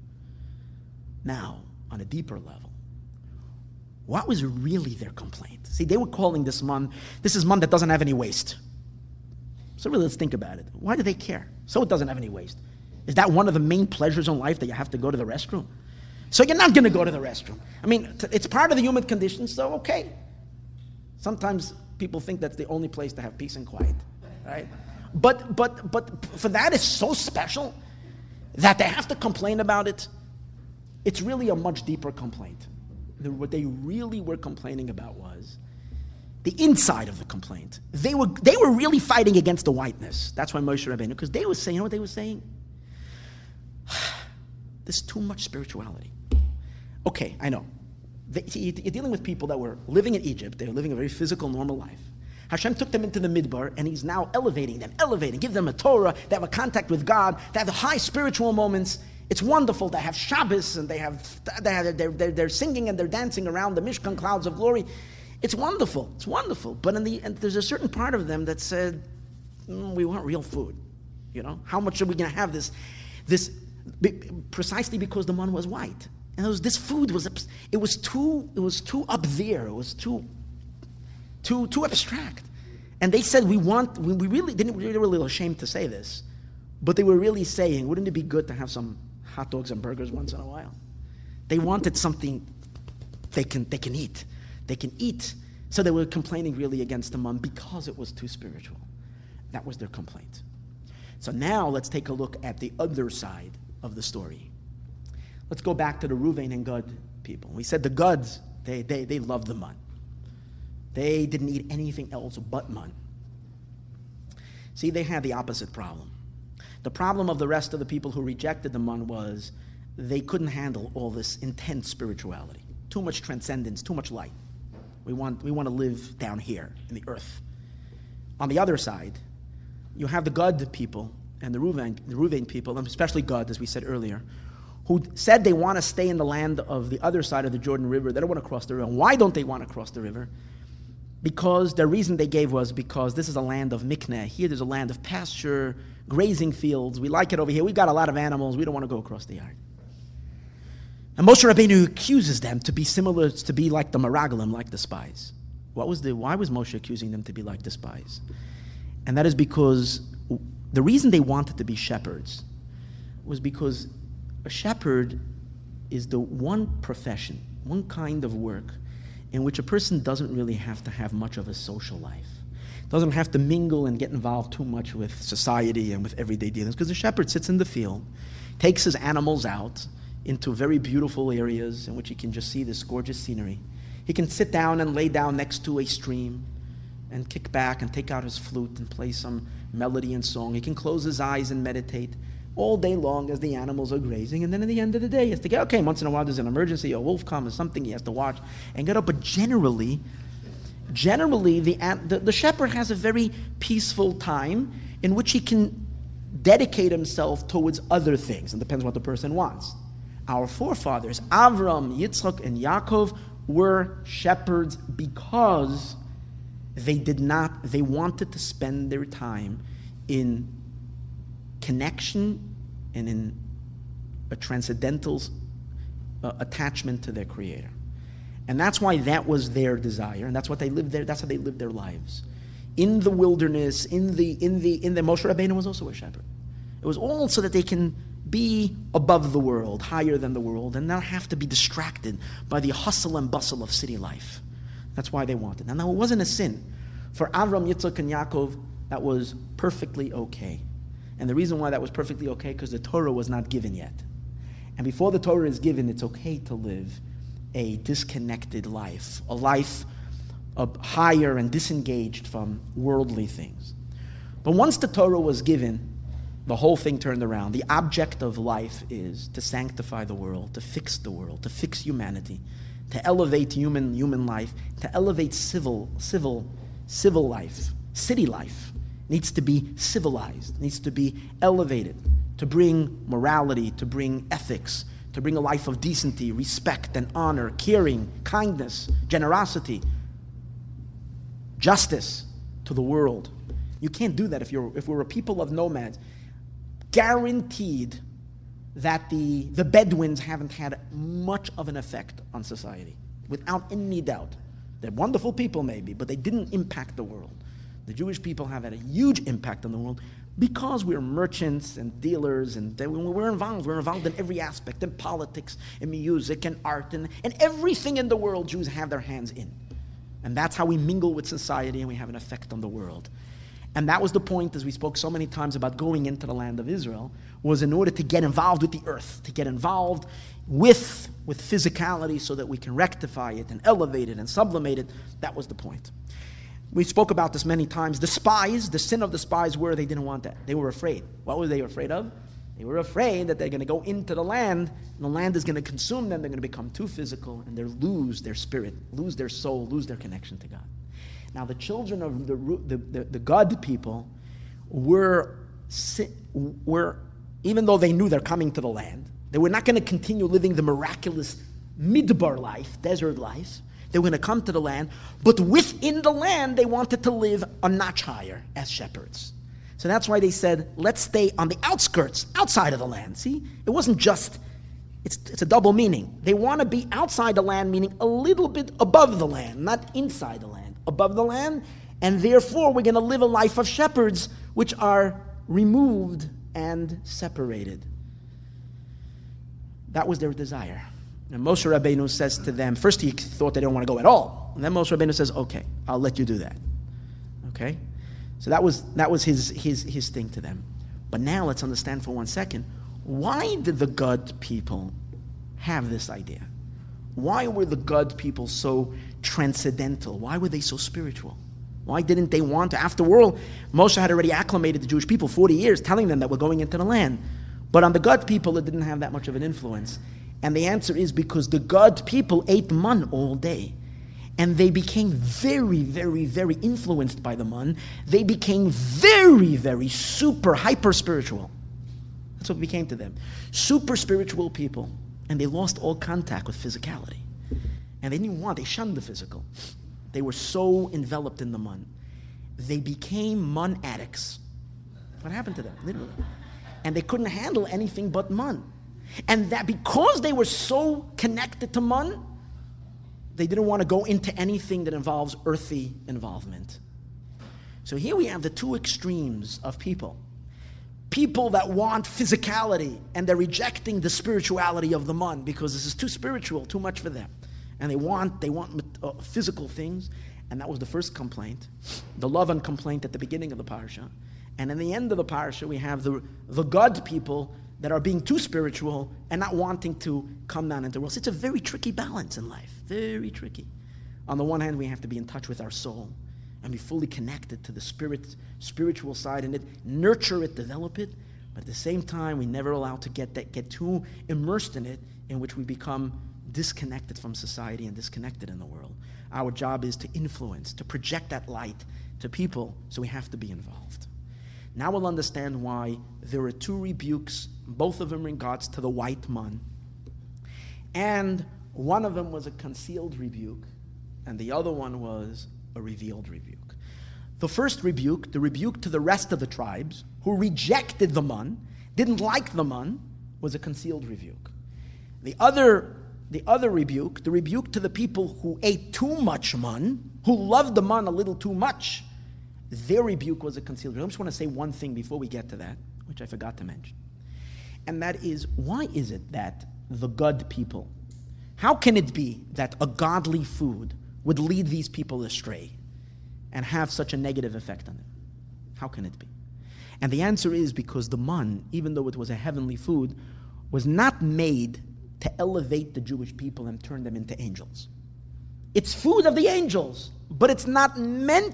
Now, on a deeper level, what was really their complaint? See, they were calling this is man that doesn't have any waste. So really, let's think about it. Why do they care? So it doesn't have any waste. Is that one of the main pleasures in life, that you have to go to the restroom? So you're not going to go to the restroom. I mean, it's part of the human condition, so okay. Sometimes people think that's the only place to have peace and quiet, right? But for that, it's so special that they have to complain about it. It's really a much deeper complaint. What they really were complaining about was the inside of the complaint. They were really fighting against the whiteness. That's why Moshe Rabbeinu, because they were saying, you know what they were saying? There's too much spirituality. Okay, I know. You're dealing with people that were living in Egypt. They were living a very physical, normal life. Hashem took them into the Midbar, and He's now elevating, give them a Torah, they have a contact with God, they have the high spiritual moments. It's wonderful. They have Shabbos, and they're singing and they're dancing around the Mishkan clouds of glory. It's wonderful. It's wonderful. But there's a certain part of them that said, we want real food. How much are we going to have this? Precisely because the man was white, and this food was too up there. It was too abstract. And they said, they were a little ashamed to say this, but they were really saying, wouldn't it be good to have some hot dogs and burgers once in a while? They wanted something they can eat. They can eat. So they were complaining really against the man because it was too spiritual. That was their complaint. So now let's take a look at the other side of the story. Let's go back to the Reuven and Gad people. We said the Gads, they loved the man. They didn't eat anything else but man. See, they had the opposite problem. The problem of the rest of the people who rejected the man was they couldn't handle all this intense spirituality. Too much transcendence, too much light. We want to live down here in the earth. On the other side, you have the Gad people and the Reuven people, and especially Gad, as we said earlier, who said they want to stay in the land of the other side of the Jordan River. They don't want to cross the river. Why don't they want to cross the river? Because the reason they gave was because this is a land of mikneh. Here there's a land of pasture, grazing fields. We like it over here. We've got a lot of animals. We don't want to go across the yard. And Moshe Rabbeinu accuses them to be like the Meraglim, like the spies. Why was Moshe accusing them to be like the spies? And that is because the reason they wanted to be shepherds was because a shepherd is the one profession, one kind of work in which a person doesn't really have to have much of a social life. Doesn't have to mingle and get involved too much with society and with everyday dealings, because the shepherd sits in the field, takes his animals out into very beautiful areas in which he can just see this gorgeous scenery. He can sit down and lay down next to a stream and kick back and take out his flute and play some melody and song. He can close his eyes and meditate all day long as the animals are grazing, and then at the end of the day he has to get, okay, once in a while there's an emergency, a wolf comes or something, he has to watch and get up. But generally the shepherd has a very peaceful time in which he can dedicate himself towards other things. It depends what the person wants. Our forefathers, Avram, Yitzchak, and Yaakov, were shepherds because they wanted to spend their time in connection and in a transcendental attachment to their Creator. And that's why that was their desire, and that's what they lived there. That's how they lived their lives. In the wilderness, in the Moshe Rabbeinu was also a shepherd. It was all so that they can be above the world, higher than the world, and not have to be distracted by the hustle and bustle of city life. That's why they wanted. Now, it wasn't a sin. For Avram, Yitzchak, and Yaakov, that was perfectly okay. And the reason why that was perfectly okay, because the Torah was not given yet. And before the Torah is given, it's okay to live a disconnected life, a life higher and disengaged from worldly things. But once the Torah was given, the whole thing turned around. The object of life is to sanctify the world, to fix the world, to fix humanity, to elevate human life, to elevate civil life. City life needs to be civilized, needs to be elevated, to bring morality, to bring ethics, to bring a life of decency, respect and honor, caring, kindness, generosity, justice to the world. You can't do that if we're a people of nomads. Guaranteed that the Bedouins haven't had much of an effect on society, without any doubt. They're wonderful people maybe, but they didn't impact the world. The Jewish people have had a huge impact on the world because we're merchants and dealers, and we're involved. We're involved in every aspect, in politics, in music, and art, and everything in the world Jews have their hands in. And that's how we mingle with society and we have an effect on the world. And that was the point, as we spoke so many times about going into the land of Israel, was in order to get involved with the earth, to get involved with physicality so that we can rectify it and elevate it and sublimate it. That was the point. We spoke about this many times. The spies, the sin of the spies were they didn't want that. They were afraid. What were they afraid of? They were afraid that they're going to go into the land, and the land is going to consume them. They're going to become too physical, and they'll lose their spirit, lose their soul, lose their connection to God. Now, the children of the God people were, even though they knew they're coming to the land, they were not going to continue living the miraculous midbar life, desert life. They were going to come to the land, but within the land, they wanted to live a notch higher as shepherds. So that's why they said, let's stay on the outskirts, outside of the land. See, it wasn't just, it's a double meaning. They want to be outside the land, meaning a little bit above the land, not inside the land. Above the land, and therefore we're going to live a life of shepherds which are removed and separated. That was their desire. And Moshe Rabbeinu says to them, first he thought they didn't want to go at all, and then Moshe Rabbeinu says, okay, I'll let you do that. Okay? So that was his thing to them. But now let's understand for 1 second, why did the God people have this idea? Why were the God people so transcendental? Why were they so spiritual? Why didn't they want to? After all, Moshe had already acclimated the Jewish people 40 years, telling them that we're going into the land. But on the God people, it didn't have that much of an influence. And the answer is because the God people ate man all day. And they became very, very, very influenced by the man. They became very, very super, hyper spiritual. That's what became to them. Super spiritual people. And they lost all contact with physicality. And they they shunned the physical. They were so enveloped in the mun. They became mun addicts. What happened to them, literally? And they couldn't handle anything but mun. And that because they were so connected to mun, they didn't want to go into anything that involves earthy involvement. So here we have the two extremes of people. People that want physicality, and they're rejecting the spirituality of the mun because this is too spiritual, too much for them. And they want physical things, and that was the first complaint, the Lavan complaint at the beginning of the parasha. And in the end of the parasha, we have the God people that are being too spiritual and not wanting to come down into the world. So it's a very tricky balance in life, very tricky. On the one hand, we have to be in touch with our soul and be fully connected to the spiritual side in it, nurture it, develop it. But at the same time, we never allow to get too immersed in it, in which we become disconnected from society and disconnected in the world. Our job is to influence, to project that light to people, so we have to be involved. Now we'll understand why there are two rebukes, both of them in regards to the white man. And one of them was a concealed rebuke, and the other one was a revealed rebuke. The first rebuke, the rebuke to the rest of the tribes who rejected the man, didn't like the man, was a concealed rebuke. The other rebuke, the rebuke to the people who ate too much man, who loved the man a little too much, their rebuke was a concealed rebuke. I just want to say one thing before we get to that, which I forgot to mention. And that is, why is it that the God people, how can it be that a godly food would lead these people astray and have such a negative effect on them? How can it be? And the answer is because the man, even though it was a heavenly food, was not made to elevate the Jewish people and turn them into angels. It's food of the angels, but it's not meant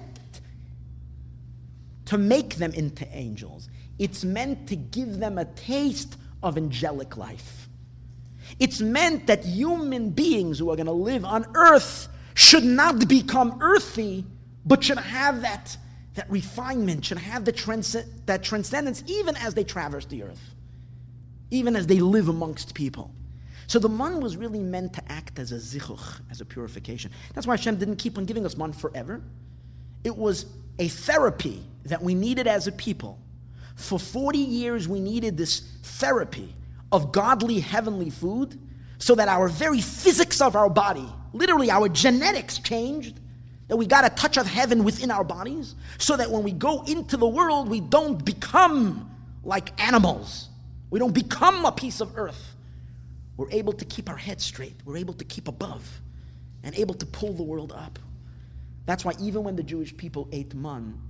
to make them into angels. It's meant to give them a taste of angelic life. It's meant that human beings who are going to live on earth should not become earthy, but should have that refinement, should have that transcendence even as they traverse the earth, even as they live amongst people. So the man was really meant to act as a zichuch, as a purification. That's why Hashem didn't keep on giving us man forever. It was a therapy that we needed as a people. For 40 years we needed this therapy of godly heavenly food so that our very physics of our body, literally our genetics changed, that we got a touch of heaven within our bodies, so that when we go into the world, we don't become like animals. We don't become a piece of earth. We're able to keep our head straight. We're able to keep above and able to pull the world up. That's why even when the Jewish people ate man,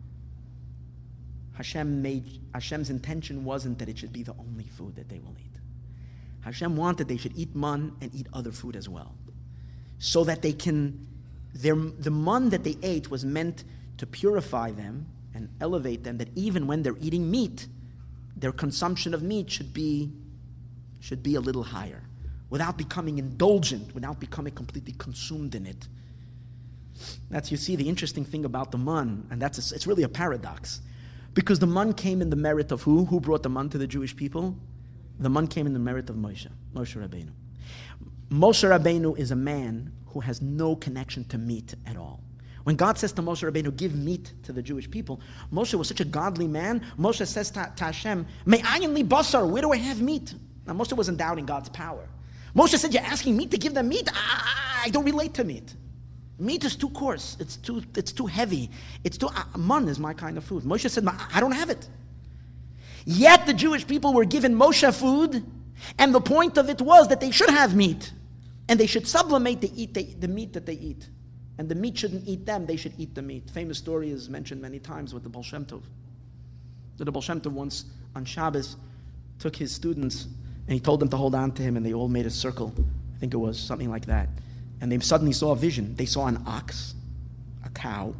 Hashem's intention wasn't that it should be the only food that they will eat. Hashem wanted they should eat man and eat other food as well, so that they can. The man that they ate was meant to purify them and elevate them. That even when they're eating meat, their consumption of meat should be a little higher, without becoming indulgent, without becoming completely consumed in it. That's, you see, the interesting thing about the man, and it's really a paradox, because the man came in the merit of who? Who brought the man to the Jewish people? The man came in the merit of Moshe Rabbeinu. Moshe Rabbeinu is a man who has no connection to meat at all. When God says to Moshe Rabbeinu, give meat to the Jewish people, Moshe was such a godly man. Moshe says to Hashem, Me'ayin li basar, where do I have meat? Now Moshe wasn't doubting God's power. Moshe said, you're asking me to give them meat? I don't relate to meat. Meat is too coarse. It's too heavy. Man is my kind of food. Moshe said, I don't have it. Yet the Jewish people were given Moshe food, and the point of it was that they should have meat, and they should sublimate the meat that they eat. And the meat shouldn't eat them, they should eat the meat. Famous story is mentioned many times with the Baal Shem Tov. The Baal Shem Tov once on Shabbos took his students and he told them to hold on to him, and they all made a circle. I think it was something like that. And they suddenly saw a vision. They saw an ox, a cow,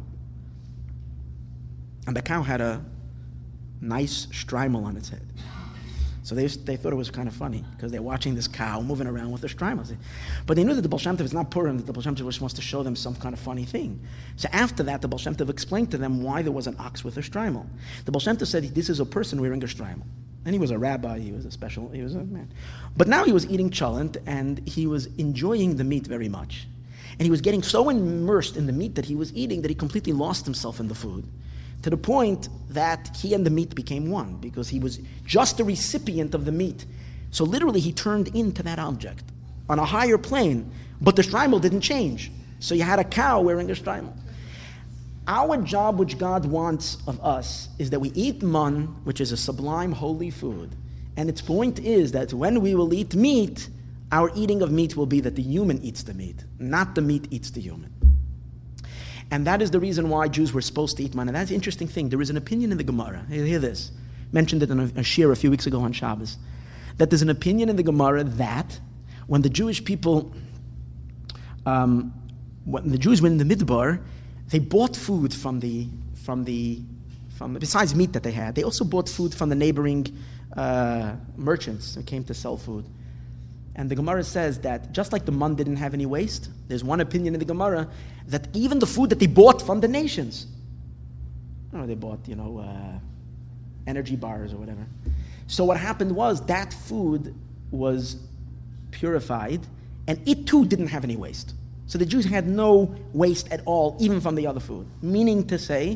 and the cow had a nice shtreimel on its head. So they thought it was kind of funny because they're watching this cow moving around with a shtreimel. But they knew that the Baal Shem Tov is not Purim, that the Baal Shem Tov just wants to show them some kind of funny thing. So after that, the Baal Shem Tov explained to them why there was an ox with a shtreimel. The Baal Shem Tov said, this is a person wearing a shtreimel. And he was a rabbi, he was a man. But now he was eating cholent, and he was enjoying the meat very much. And he was getting so immersed in the meat that he was eating that he completely lost himself in the food, to the point that he and the meat became one, because he was just a recipient of the meat. So literally he turned into that object on a higher plane, but the shtreimel didn't change. So you had a cow wearing a shtreimel. Our job, which God wants of us, is that we eat man, which is a sublime, holy food. And its point is that when we will eat meat, our eating of meat will be that the human eats the meat, not the meat eats the human. And that is the reason why Jews were supposed to eat man. And that's an interesting thing. There is an opinion in the Gemara. Hear this. Mentioned it in a shir a few weeks ago on Shabbos. That there's an opinion in the Gemara that when the Jewish people, when the Jews were in the Midbar, they bought food from besides meat that they had, they also bought food from the neighboring merchants who came to sell food. And the Gemara says that just like the man didn't have any waste, there's one opinion in the Gemara that even the food that they bought from the nations, they bought, energy bars or whatever. So what happened was that food was purified, and it too didn't have any waste. So the Jews had no waste at all, even from the other food. Meaning to say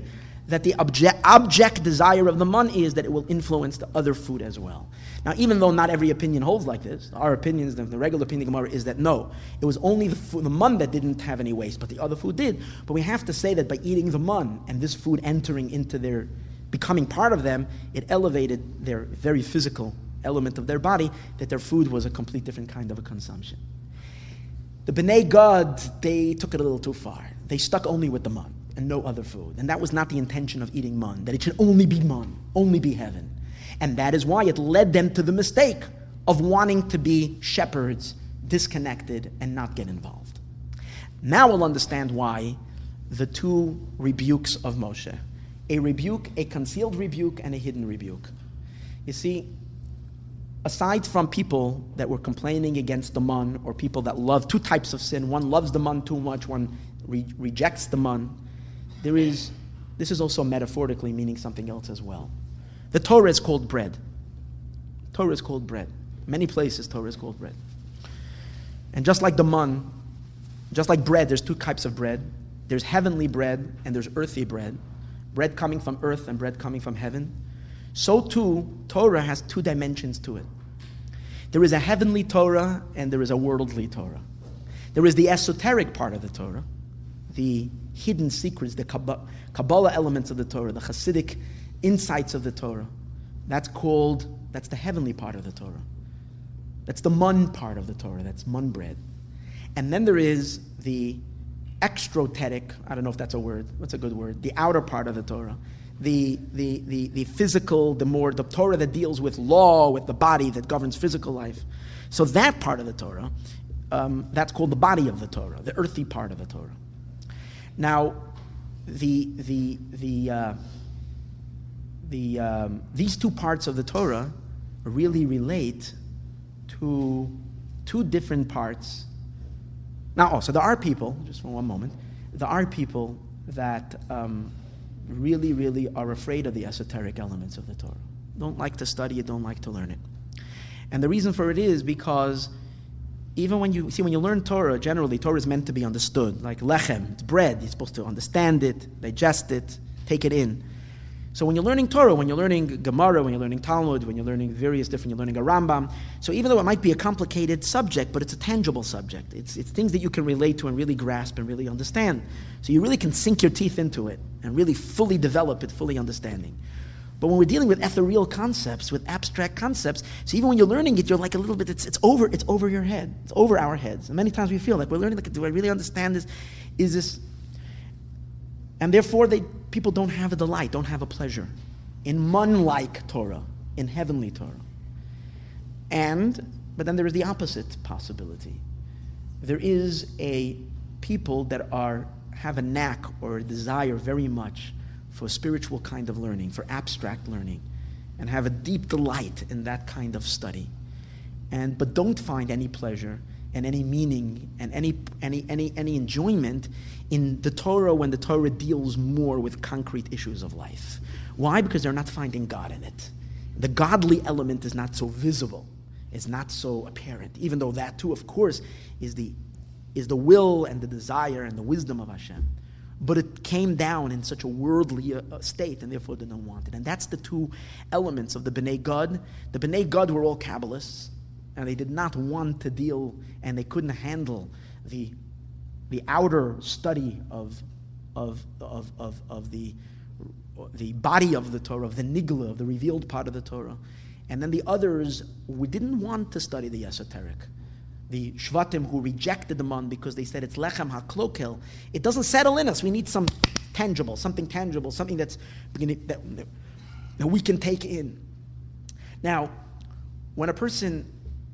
that the object desire of the man is that it will influence the other food as well. Now, even though not every opinion holds like this, our opinions, the regular opinion of Gemara is that no, it was only the man that didn't have any waste, but the other food did. But we have to say that by eating the man and this food entering into their, becoming part of them, it elevated their very physical element of their body, that their food was a complete different kind of a consumption. The Bnei Gad, they took it a little too far. They stuck only with the man and no other food. And that was not the intention of eating man, that it should only be man, only be heaven. And that is why it led them to the mistake of wanting to be shepherds, disconnected, and not get involved. Now we'll understand why the two rebukes of Moshe. A rebuke, a concealed rebuke, and a hidden rebuke. You see, aside from people that were complaining against the man, or people that love two types of sin, one loves the man too much, one rejects the man, this is also metaphorically meaning something else as well. The Torah is called bread. Torah is called bread. Many places Torah is called bread. And just like the man, just like bread, there's two types of bread. There's heavenly bread and there's earthly bread. Bread coming from earth and bread coming from heaven. So too, Torah has two dimensions to it. There is a heavenly Torah and there is a worldly Torah. There is the esoteric part of the Torah, the hidden secrets, the Kabbalah elements of the Torah, the Hasidic insights of the Torah. That's the heavenly part of the Torah. That's the mun part of the Torah. That's mun bread. And then there is the extroteric, I don't know if that's a word, what's a good word? The outer part of the Torah. The physical, the Torah that deals with law, with the body that governs physical life. So that part of the Torah, that's called the body of the Torah, the earthy part of the Torah. Now, these two parts of the Torah really relate to two different parts. Now, also, there are people, just for one moment, there are people that really, really are afraid of the esoteric elements of the Torah. Don't like to study it, don't like to learn it. And the reason for it is because even when you learn Torah, generally, Torah is meant to be understood. Like lechem, it's bread. You're supposed to understand it, digest it, take it in. So when you're learning Torah, when you're learning Gemara, when you're learning Talmud, when you're learning you're learning a Rambam, so even though it might be a complicated subject, but it's a tangible subject. It's things that you can relate to and really grasp and really understand. So you really can sink your teeth into it and really fully develop it, fully understanding. But when we're dealing with ethereal concepts, with abstract concepts, so even when you're learning it, you're like a little bit, it's over your head. It's over our heads. And many times we feel like we're learning, like, do I really understand this? Is this... And therefore, people don't have a delight, don't have a pleasure in man-like Torah, in heavenly Torah. But then there is the opposite possibility. There is a people that have a knack or a desire very much for spiritual kind of learning, for abstract learning, and have a deep delight in that kind of study, but don't find any pleasure and any meaning and any enjoyment in the Torah when the Torah deals more with concrete issues of life. Why? Because they're not finding God in it. The godly element is not so visible, is not so apparent, even though that too, of course, is the will and the desire and the wisdom of Hashem. But it came down in such a worldly state, and therefore they don't want it. And that's the two elements of the Bnei Gad. The Bnei Gad were all Kabbalists, and they did not want to deal, and they couldn't handle the outer study of the body of the Torah, of the nigla, of the revealed part of the Torah. And then the others, we didn't want to study the esoteric. The Shvatim who rejected the man because they said it's lechem haklokel. It doesn't settle in us. We need something tangible, something that we can take in. Now, when a person,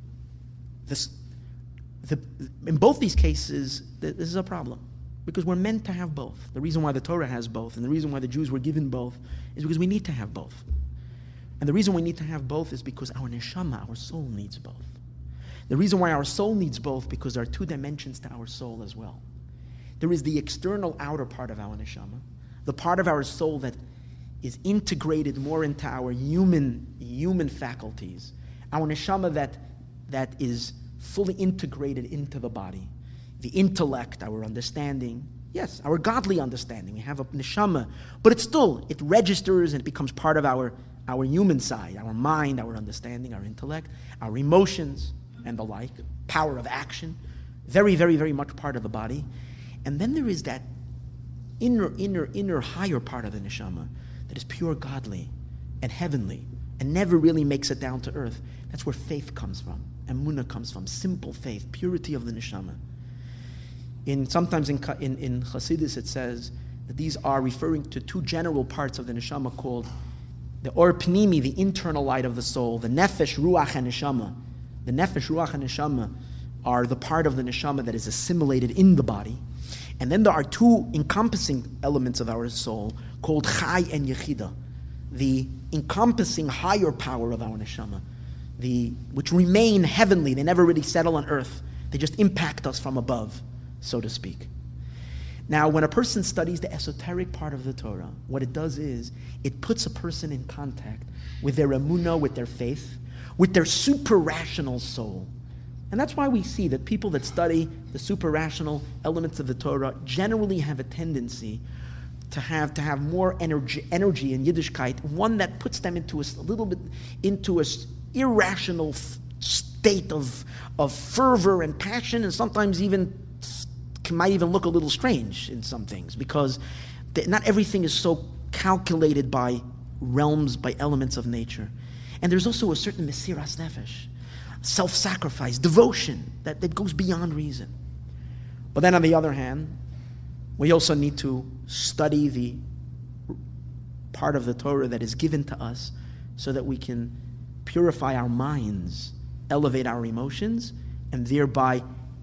in both these cases, this is a problem. Because we're meant to have both. The reason why the Torah has both, and the reason why the Jews were given both, is because we need to have both. And the reason we need to have both is because our neshama, our soul, needs both. The reason why our soul needs both, because there are two dimensions to our soul as well. There is the external outer part of our neshama, the part of our soul that is integrated more into our human faculties, our neshama that is fully integrated into the body, the intellect, our understanding, Yes, our godly understanding. We have a neshama, but it registers and it becomes part of our human side, our mind, our understanding, our intellect, our emotions, and the like, power of action. Very, very, very much part of the body. And then there is that inner, higher part of the neshama that is pure godly and heavenly and never really makes it down to earth. That's where faith comes from, emunah comes from, simple faith, purity of the neshama. Sometimes in Chassidus it says that these are referring to two general parts of the neshama called the or pnimi, the internal light of the soul, the nefesh, ruach, and neshama. The nefesh, ruach, and neshama are the part of the neshama that is assimilated in the body. And then there are two encompassing elements of our soul called chai and yechida, the encompassing higher power of our neshama, which remain heavenly. They never really settle on earth. They just impact us from above, so to speak. Now, when a person studies the esoteric part of the Torah, what it does is it puts a person in contact with their emunah, with their faith, with their super-rational soul. And that's why we see that people that study the super-rational elements of the Torah generally have a tendency to have more energy in Yiddishkeit, one that puts them into a little bit into a irrational state of fervor and passion, and sometimes even might even look a little strange in some things, because not everything is so calculated by realms, by elements of nature. And there's also a certain mesiras nefesh, self-sacrifice, devotion that goes beyond reason. But then on the other hand, we also need to study the part of the Torah that is given to us so that we can purify our minds, elevate our emotions, and thereby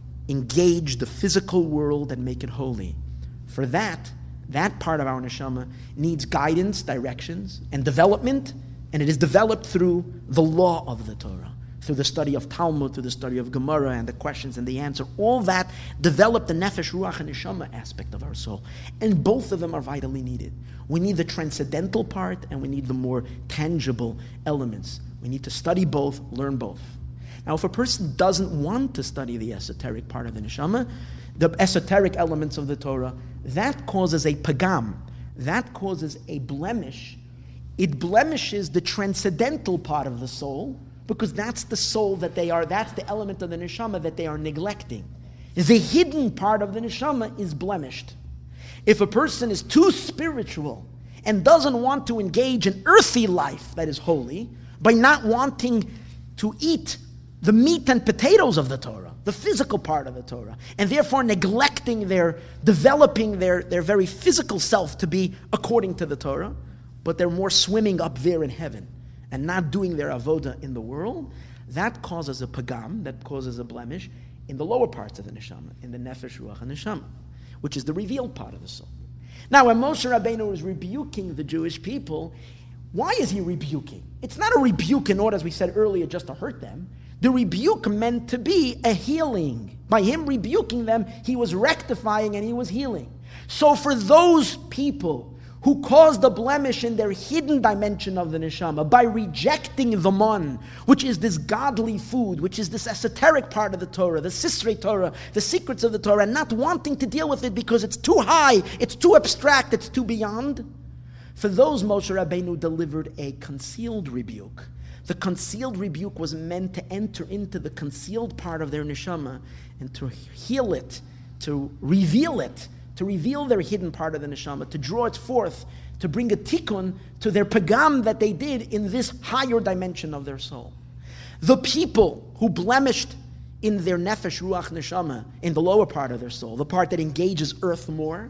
engage the physical world and make it holy. For that part of our neshama needs guidance, directions, and development, and it is developed through the law of the Torah, through the study of Talmud, through the study of Gemara and the questions and the answer. All that develop the nefesh, ruach, and neshama aspect of our soul. And both of them are vitally needed. We need the transcendental part and we need the more tangible elements. We need to study both, learn both. Now, if a person doesn't want to study the esoteric part of the neshama, the esoteric elements of the Torah, that causes a pagam, that causes a blemish. It blemishes the transcendental part of the soul, because that's the soul that they are, that's the element of the neshama that they are neglecting. The hidden part of the neshama is blemished. If a person is too spiritual and doesn't want to engage in earthly life that is holy, by not wanting to eat the meat and potatoes of the Torah, the physical part of the Torah, and therefore neglecting developing their very physical self to be according to the Torah, but they're more swimming up there in heaven and not doing their avoda in the world, that causes a pagam, that causes a blemish in the lower parts of the neshama, in the nefesh, ruach, and neshama, which is the revealed part of the soul. Now, when Moshe Rabbeinu is rebuking the Jewish people, why is he rebuking? It's not a rebuke in order, as we said earlier, just to hurt them. The rebuke meant to be a healing. By him rebuking them, he was rectifying and he was healing. So for those people who caused the blemish in their hidden dimension of the neshama by rejecting the mon, which is this godly food, which is this esoteric part of the Torah, the Sisrei Torah, the secrets of the Torah, and not wanting to deal with it because it's too high, it's too abstract, it's too beyond, for those Moshe Rabbeinu delivered a concealed rebuke. The concealed rebuke was meant to enter into the concealed part of their neshama and to heal it, to reveal their hidden part of the neshama, to draw it forth, to bring a tikkun to their pagam that they did in this higher dimension of their soul. The people who blemished in their nefesh, ruach, neshama, in the lower part of their soul, the part that engages earth more,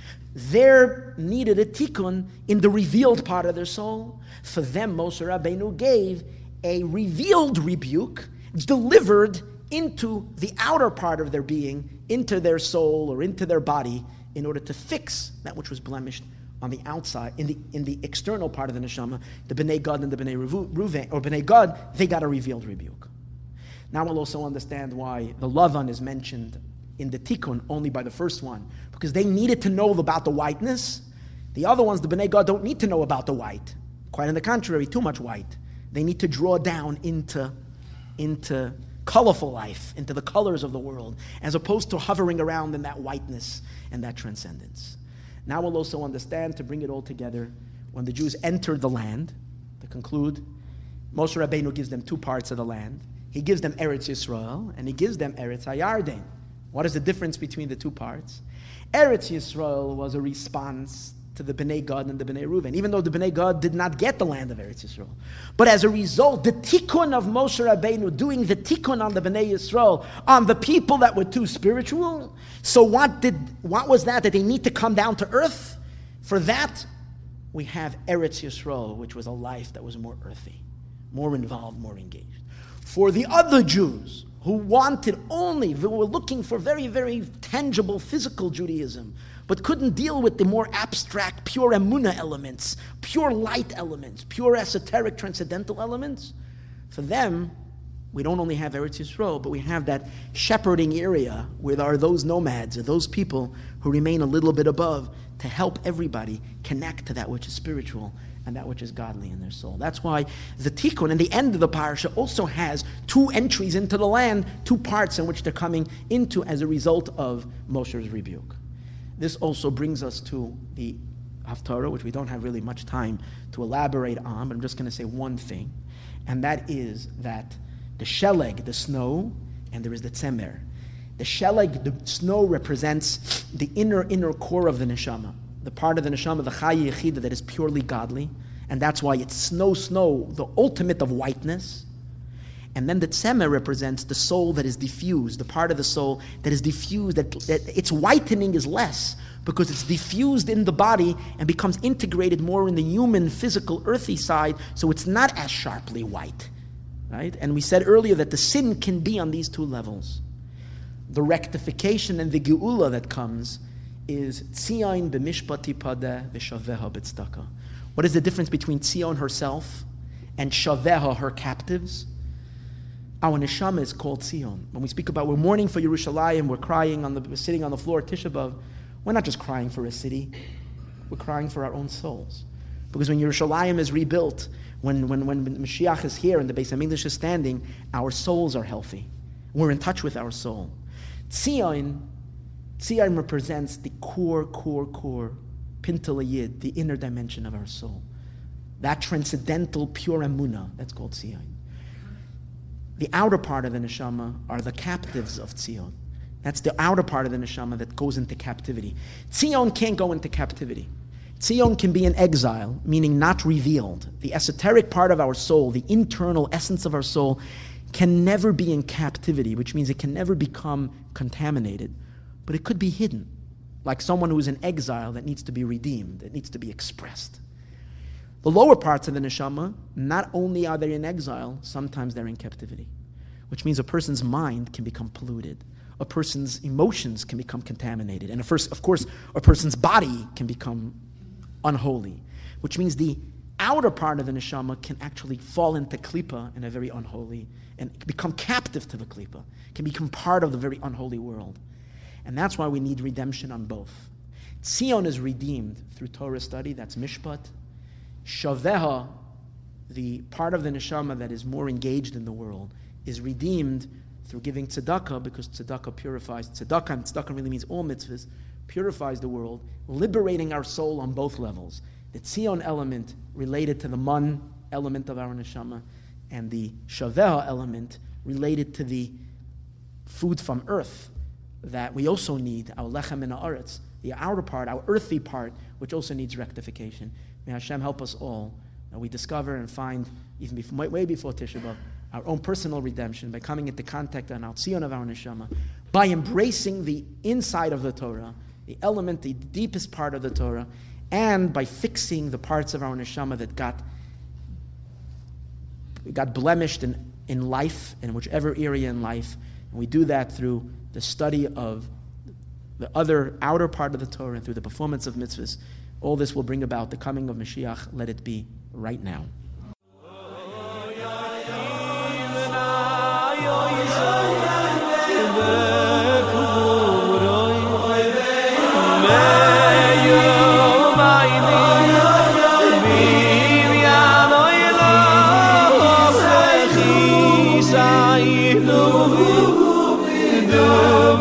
there needed a tikkun in the revealed part of their soul. For them, Moshe Rabbeinu gave a revealed rebuke delivered into the outer part of their being, into their soul or into their body, in order to fix that which was blemished on the outside, in the external part of the neshama. The Bnei Gad and the Bnei Reuven, or Bnei Gad, they got a revealed rebuke. Now we'll also understand why the Lavan is mentioned in the tikkun only by the first one, because they needed to know about the whiteness. The other ones, the Bnei Gad, don't need to know about the white. Quite on the contrary, too much white. They need to draw down into colorful life, into the colors of the world, as opposed to hovering around in that whiteness and that transcendence. Now we'll also understand, to bring it all together, when the Jews entered the land, to conclude, Moshe Rabbeinu gives them 2 parts of the land. He gives them Eretz Yisrael, and he gives them Eretz HaYarden. What is the difference between the 2 parts? Eretz Yisrael was a response to the Bnei Gad and the Bnei Reuven, even though the Bnei Gad did not get the land of Eretz Yisrael. But as a result, the tikkun of Moshe Rabbeinu, doing the tikkun on the Bnei Yisrael, on the people that were too spiritual, so what was that they need to come down to earth? For that, we have Eretz Yisrael, which was a life that was more earthy, more involved, more engaged. For the other Jews who were looking for very, very tangible physical Judaism, but couldn't deal with the more abstract, pure emunah elements, pure light elements, pure esoteric, transcendental elements, for them, we don't only have Eretz Yisrael, but we have that shepherding area where there are those nomads, or those people who remain a little bit above, to help everybody connect to that which is spiritual and that which is godly in their soul. That's why the Tikkun, and the end of the parasha, also has 2 entries into the land, 2 parts in which they're coming into as a result of Moshe's rebuke. This also brings us to the Haftarah, which we don't have really much time to elaborate on, but I'm just going to say one thing, and that is that the Sheleg, the snow, and there is the Tzemer. The Sheleg, the snow, represents the inner core of the neshama, the part of the neshama, the Chaya Yechida, that is purely godly, and that's why it's snow, the ultimate of whiteness. And then the Tzemer represents the soul that is diffused, the part of the soul that is diffused, that its whitening is less, because it's diffused in the body and becomes integrated more in the human, physical, earthy side, so it's not as sharply white. Right? And we said earlier that the sin can be on these 2 levels. The rectification and the geula that comes is Tzion b'mishpat tipadeh v'shaveha b'tzedakah. What is the difference between Tzion herself and Shaveha, her captives? Our neshama is called Tzion. When we speak about we're mourning for Yerushalayim, we're sitting on the floor at Tisha B'Av, we're not just crying for a city, we're crying for our own souls. Because when Yerushalayim is rebuilt, when Mashiach is here and the Beis HaMikdash is standing, our souls are healthy. We're in touch with our soul. Tzion represents the core, Pintel Yid, the inner dimension of our soul. That transcendental, pure emunah, that's called Tzion. The outer part of the neshama are the captives of Tzion. That's the outer part of the neshama that goes into captivity. Tzion can't go into captivity. Tzion can be in exile, meaning not revealed. The esoteric part of our soul, the internal essence of our soul, can never be in captivity, which means it can never become contaminated, but it could be hidden, like someone who is in exile that needs to be redeemed, that needs to be expressed. The lower parts of the neshama, not only are they in exile, sometimes they're in captivity, which means a person's mind can become polluted, a person's emotions can become contaminated, and of course, a person's body can become unholy, which means the outer part of the neshama can actually fall into klipa in a very unholy, and become captive to the klipa, can become part of the very unholy world. And that's why we need redemption on both. Tzion is redeemed through Torah study, that's mishpat. Shaveha, the part of the neshama that is more engaged in the world, is redeemed through giving tzedakah, because tzedakah purifies. Tzedakah, and tzedakah really means all mitzvahs, purifies the world, liberating our soul on both levels. The Tzion element related to the man element of our neshama, and the Shaveha element related to the food from earth that we also need, our lechem in haaretz, the outer part, our earthy part, which also needs rectification. May Hashem help us all that we discover and find, even before, way before Tisha B'Av, our own personal redemption by coming into contact and our Tzion of our neshama, by embracing the inside of the Torah, the element, the deepest part of the Torah, and by fixing the parts of our neshama that got blemished in life, in whichever area in life. And we do that through the study of the other outer part of the Torah and through the performance of mitzvahs. All this will bring about the coming of Mashiach. Let it be right now. No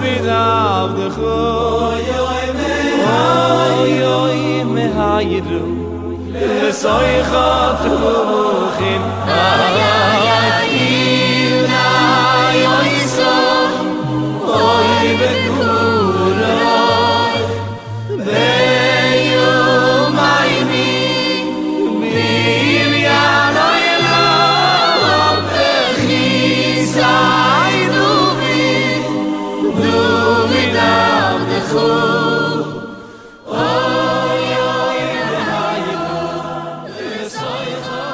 Oh,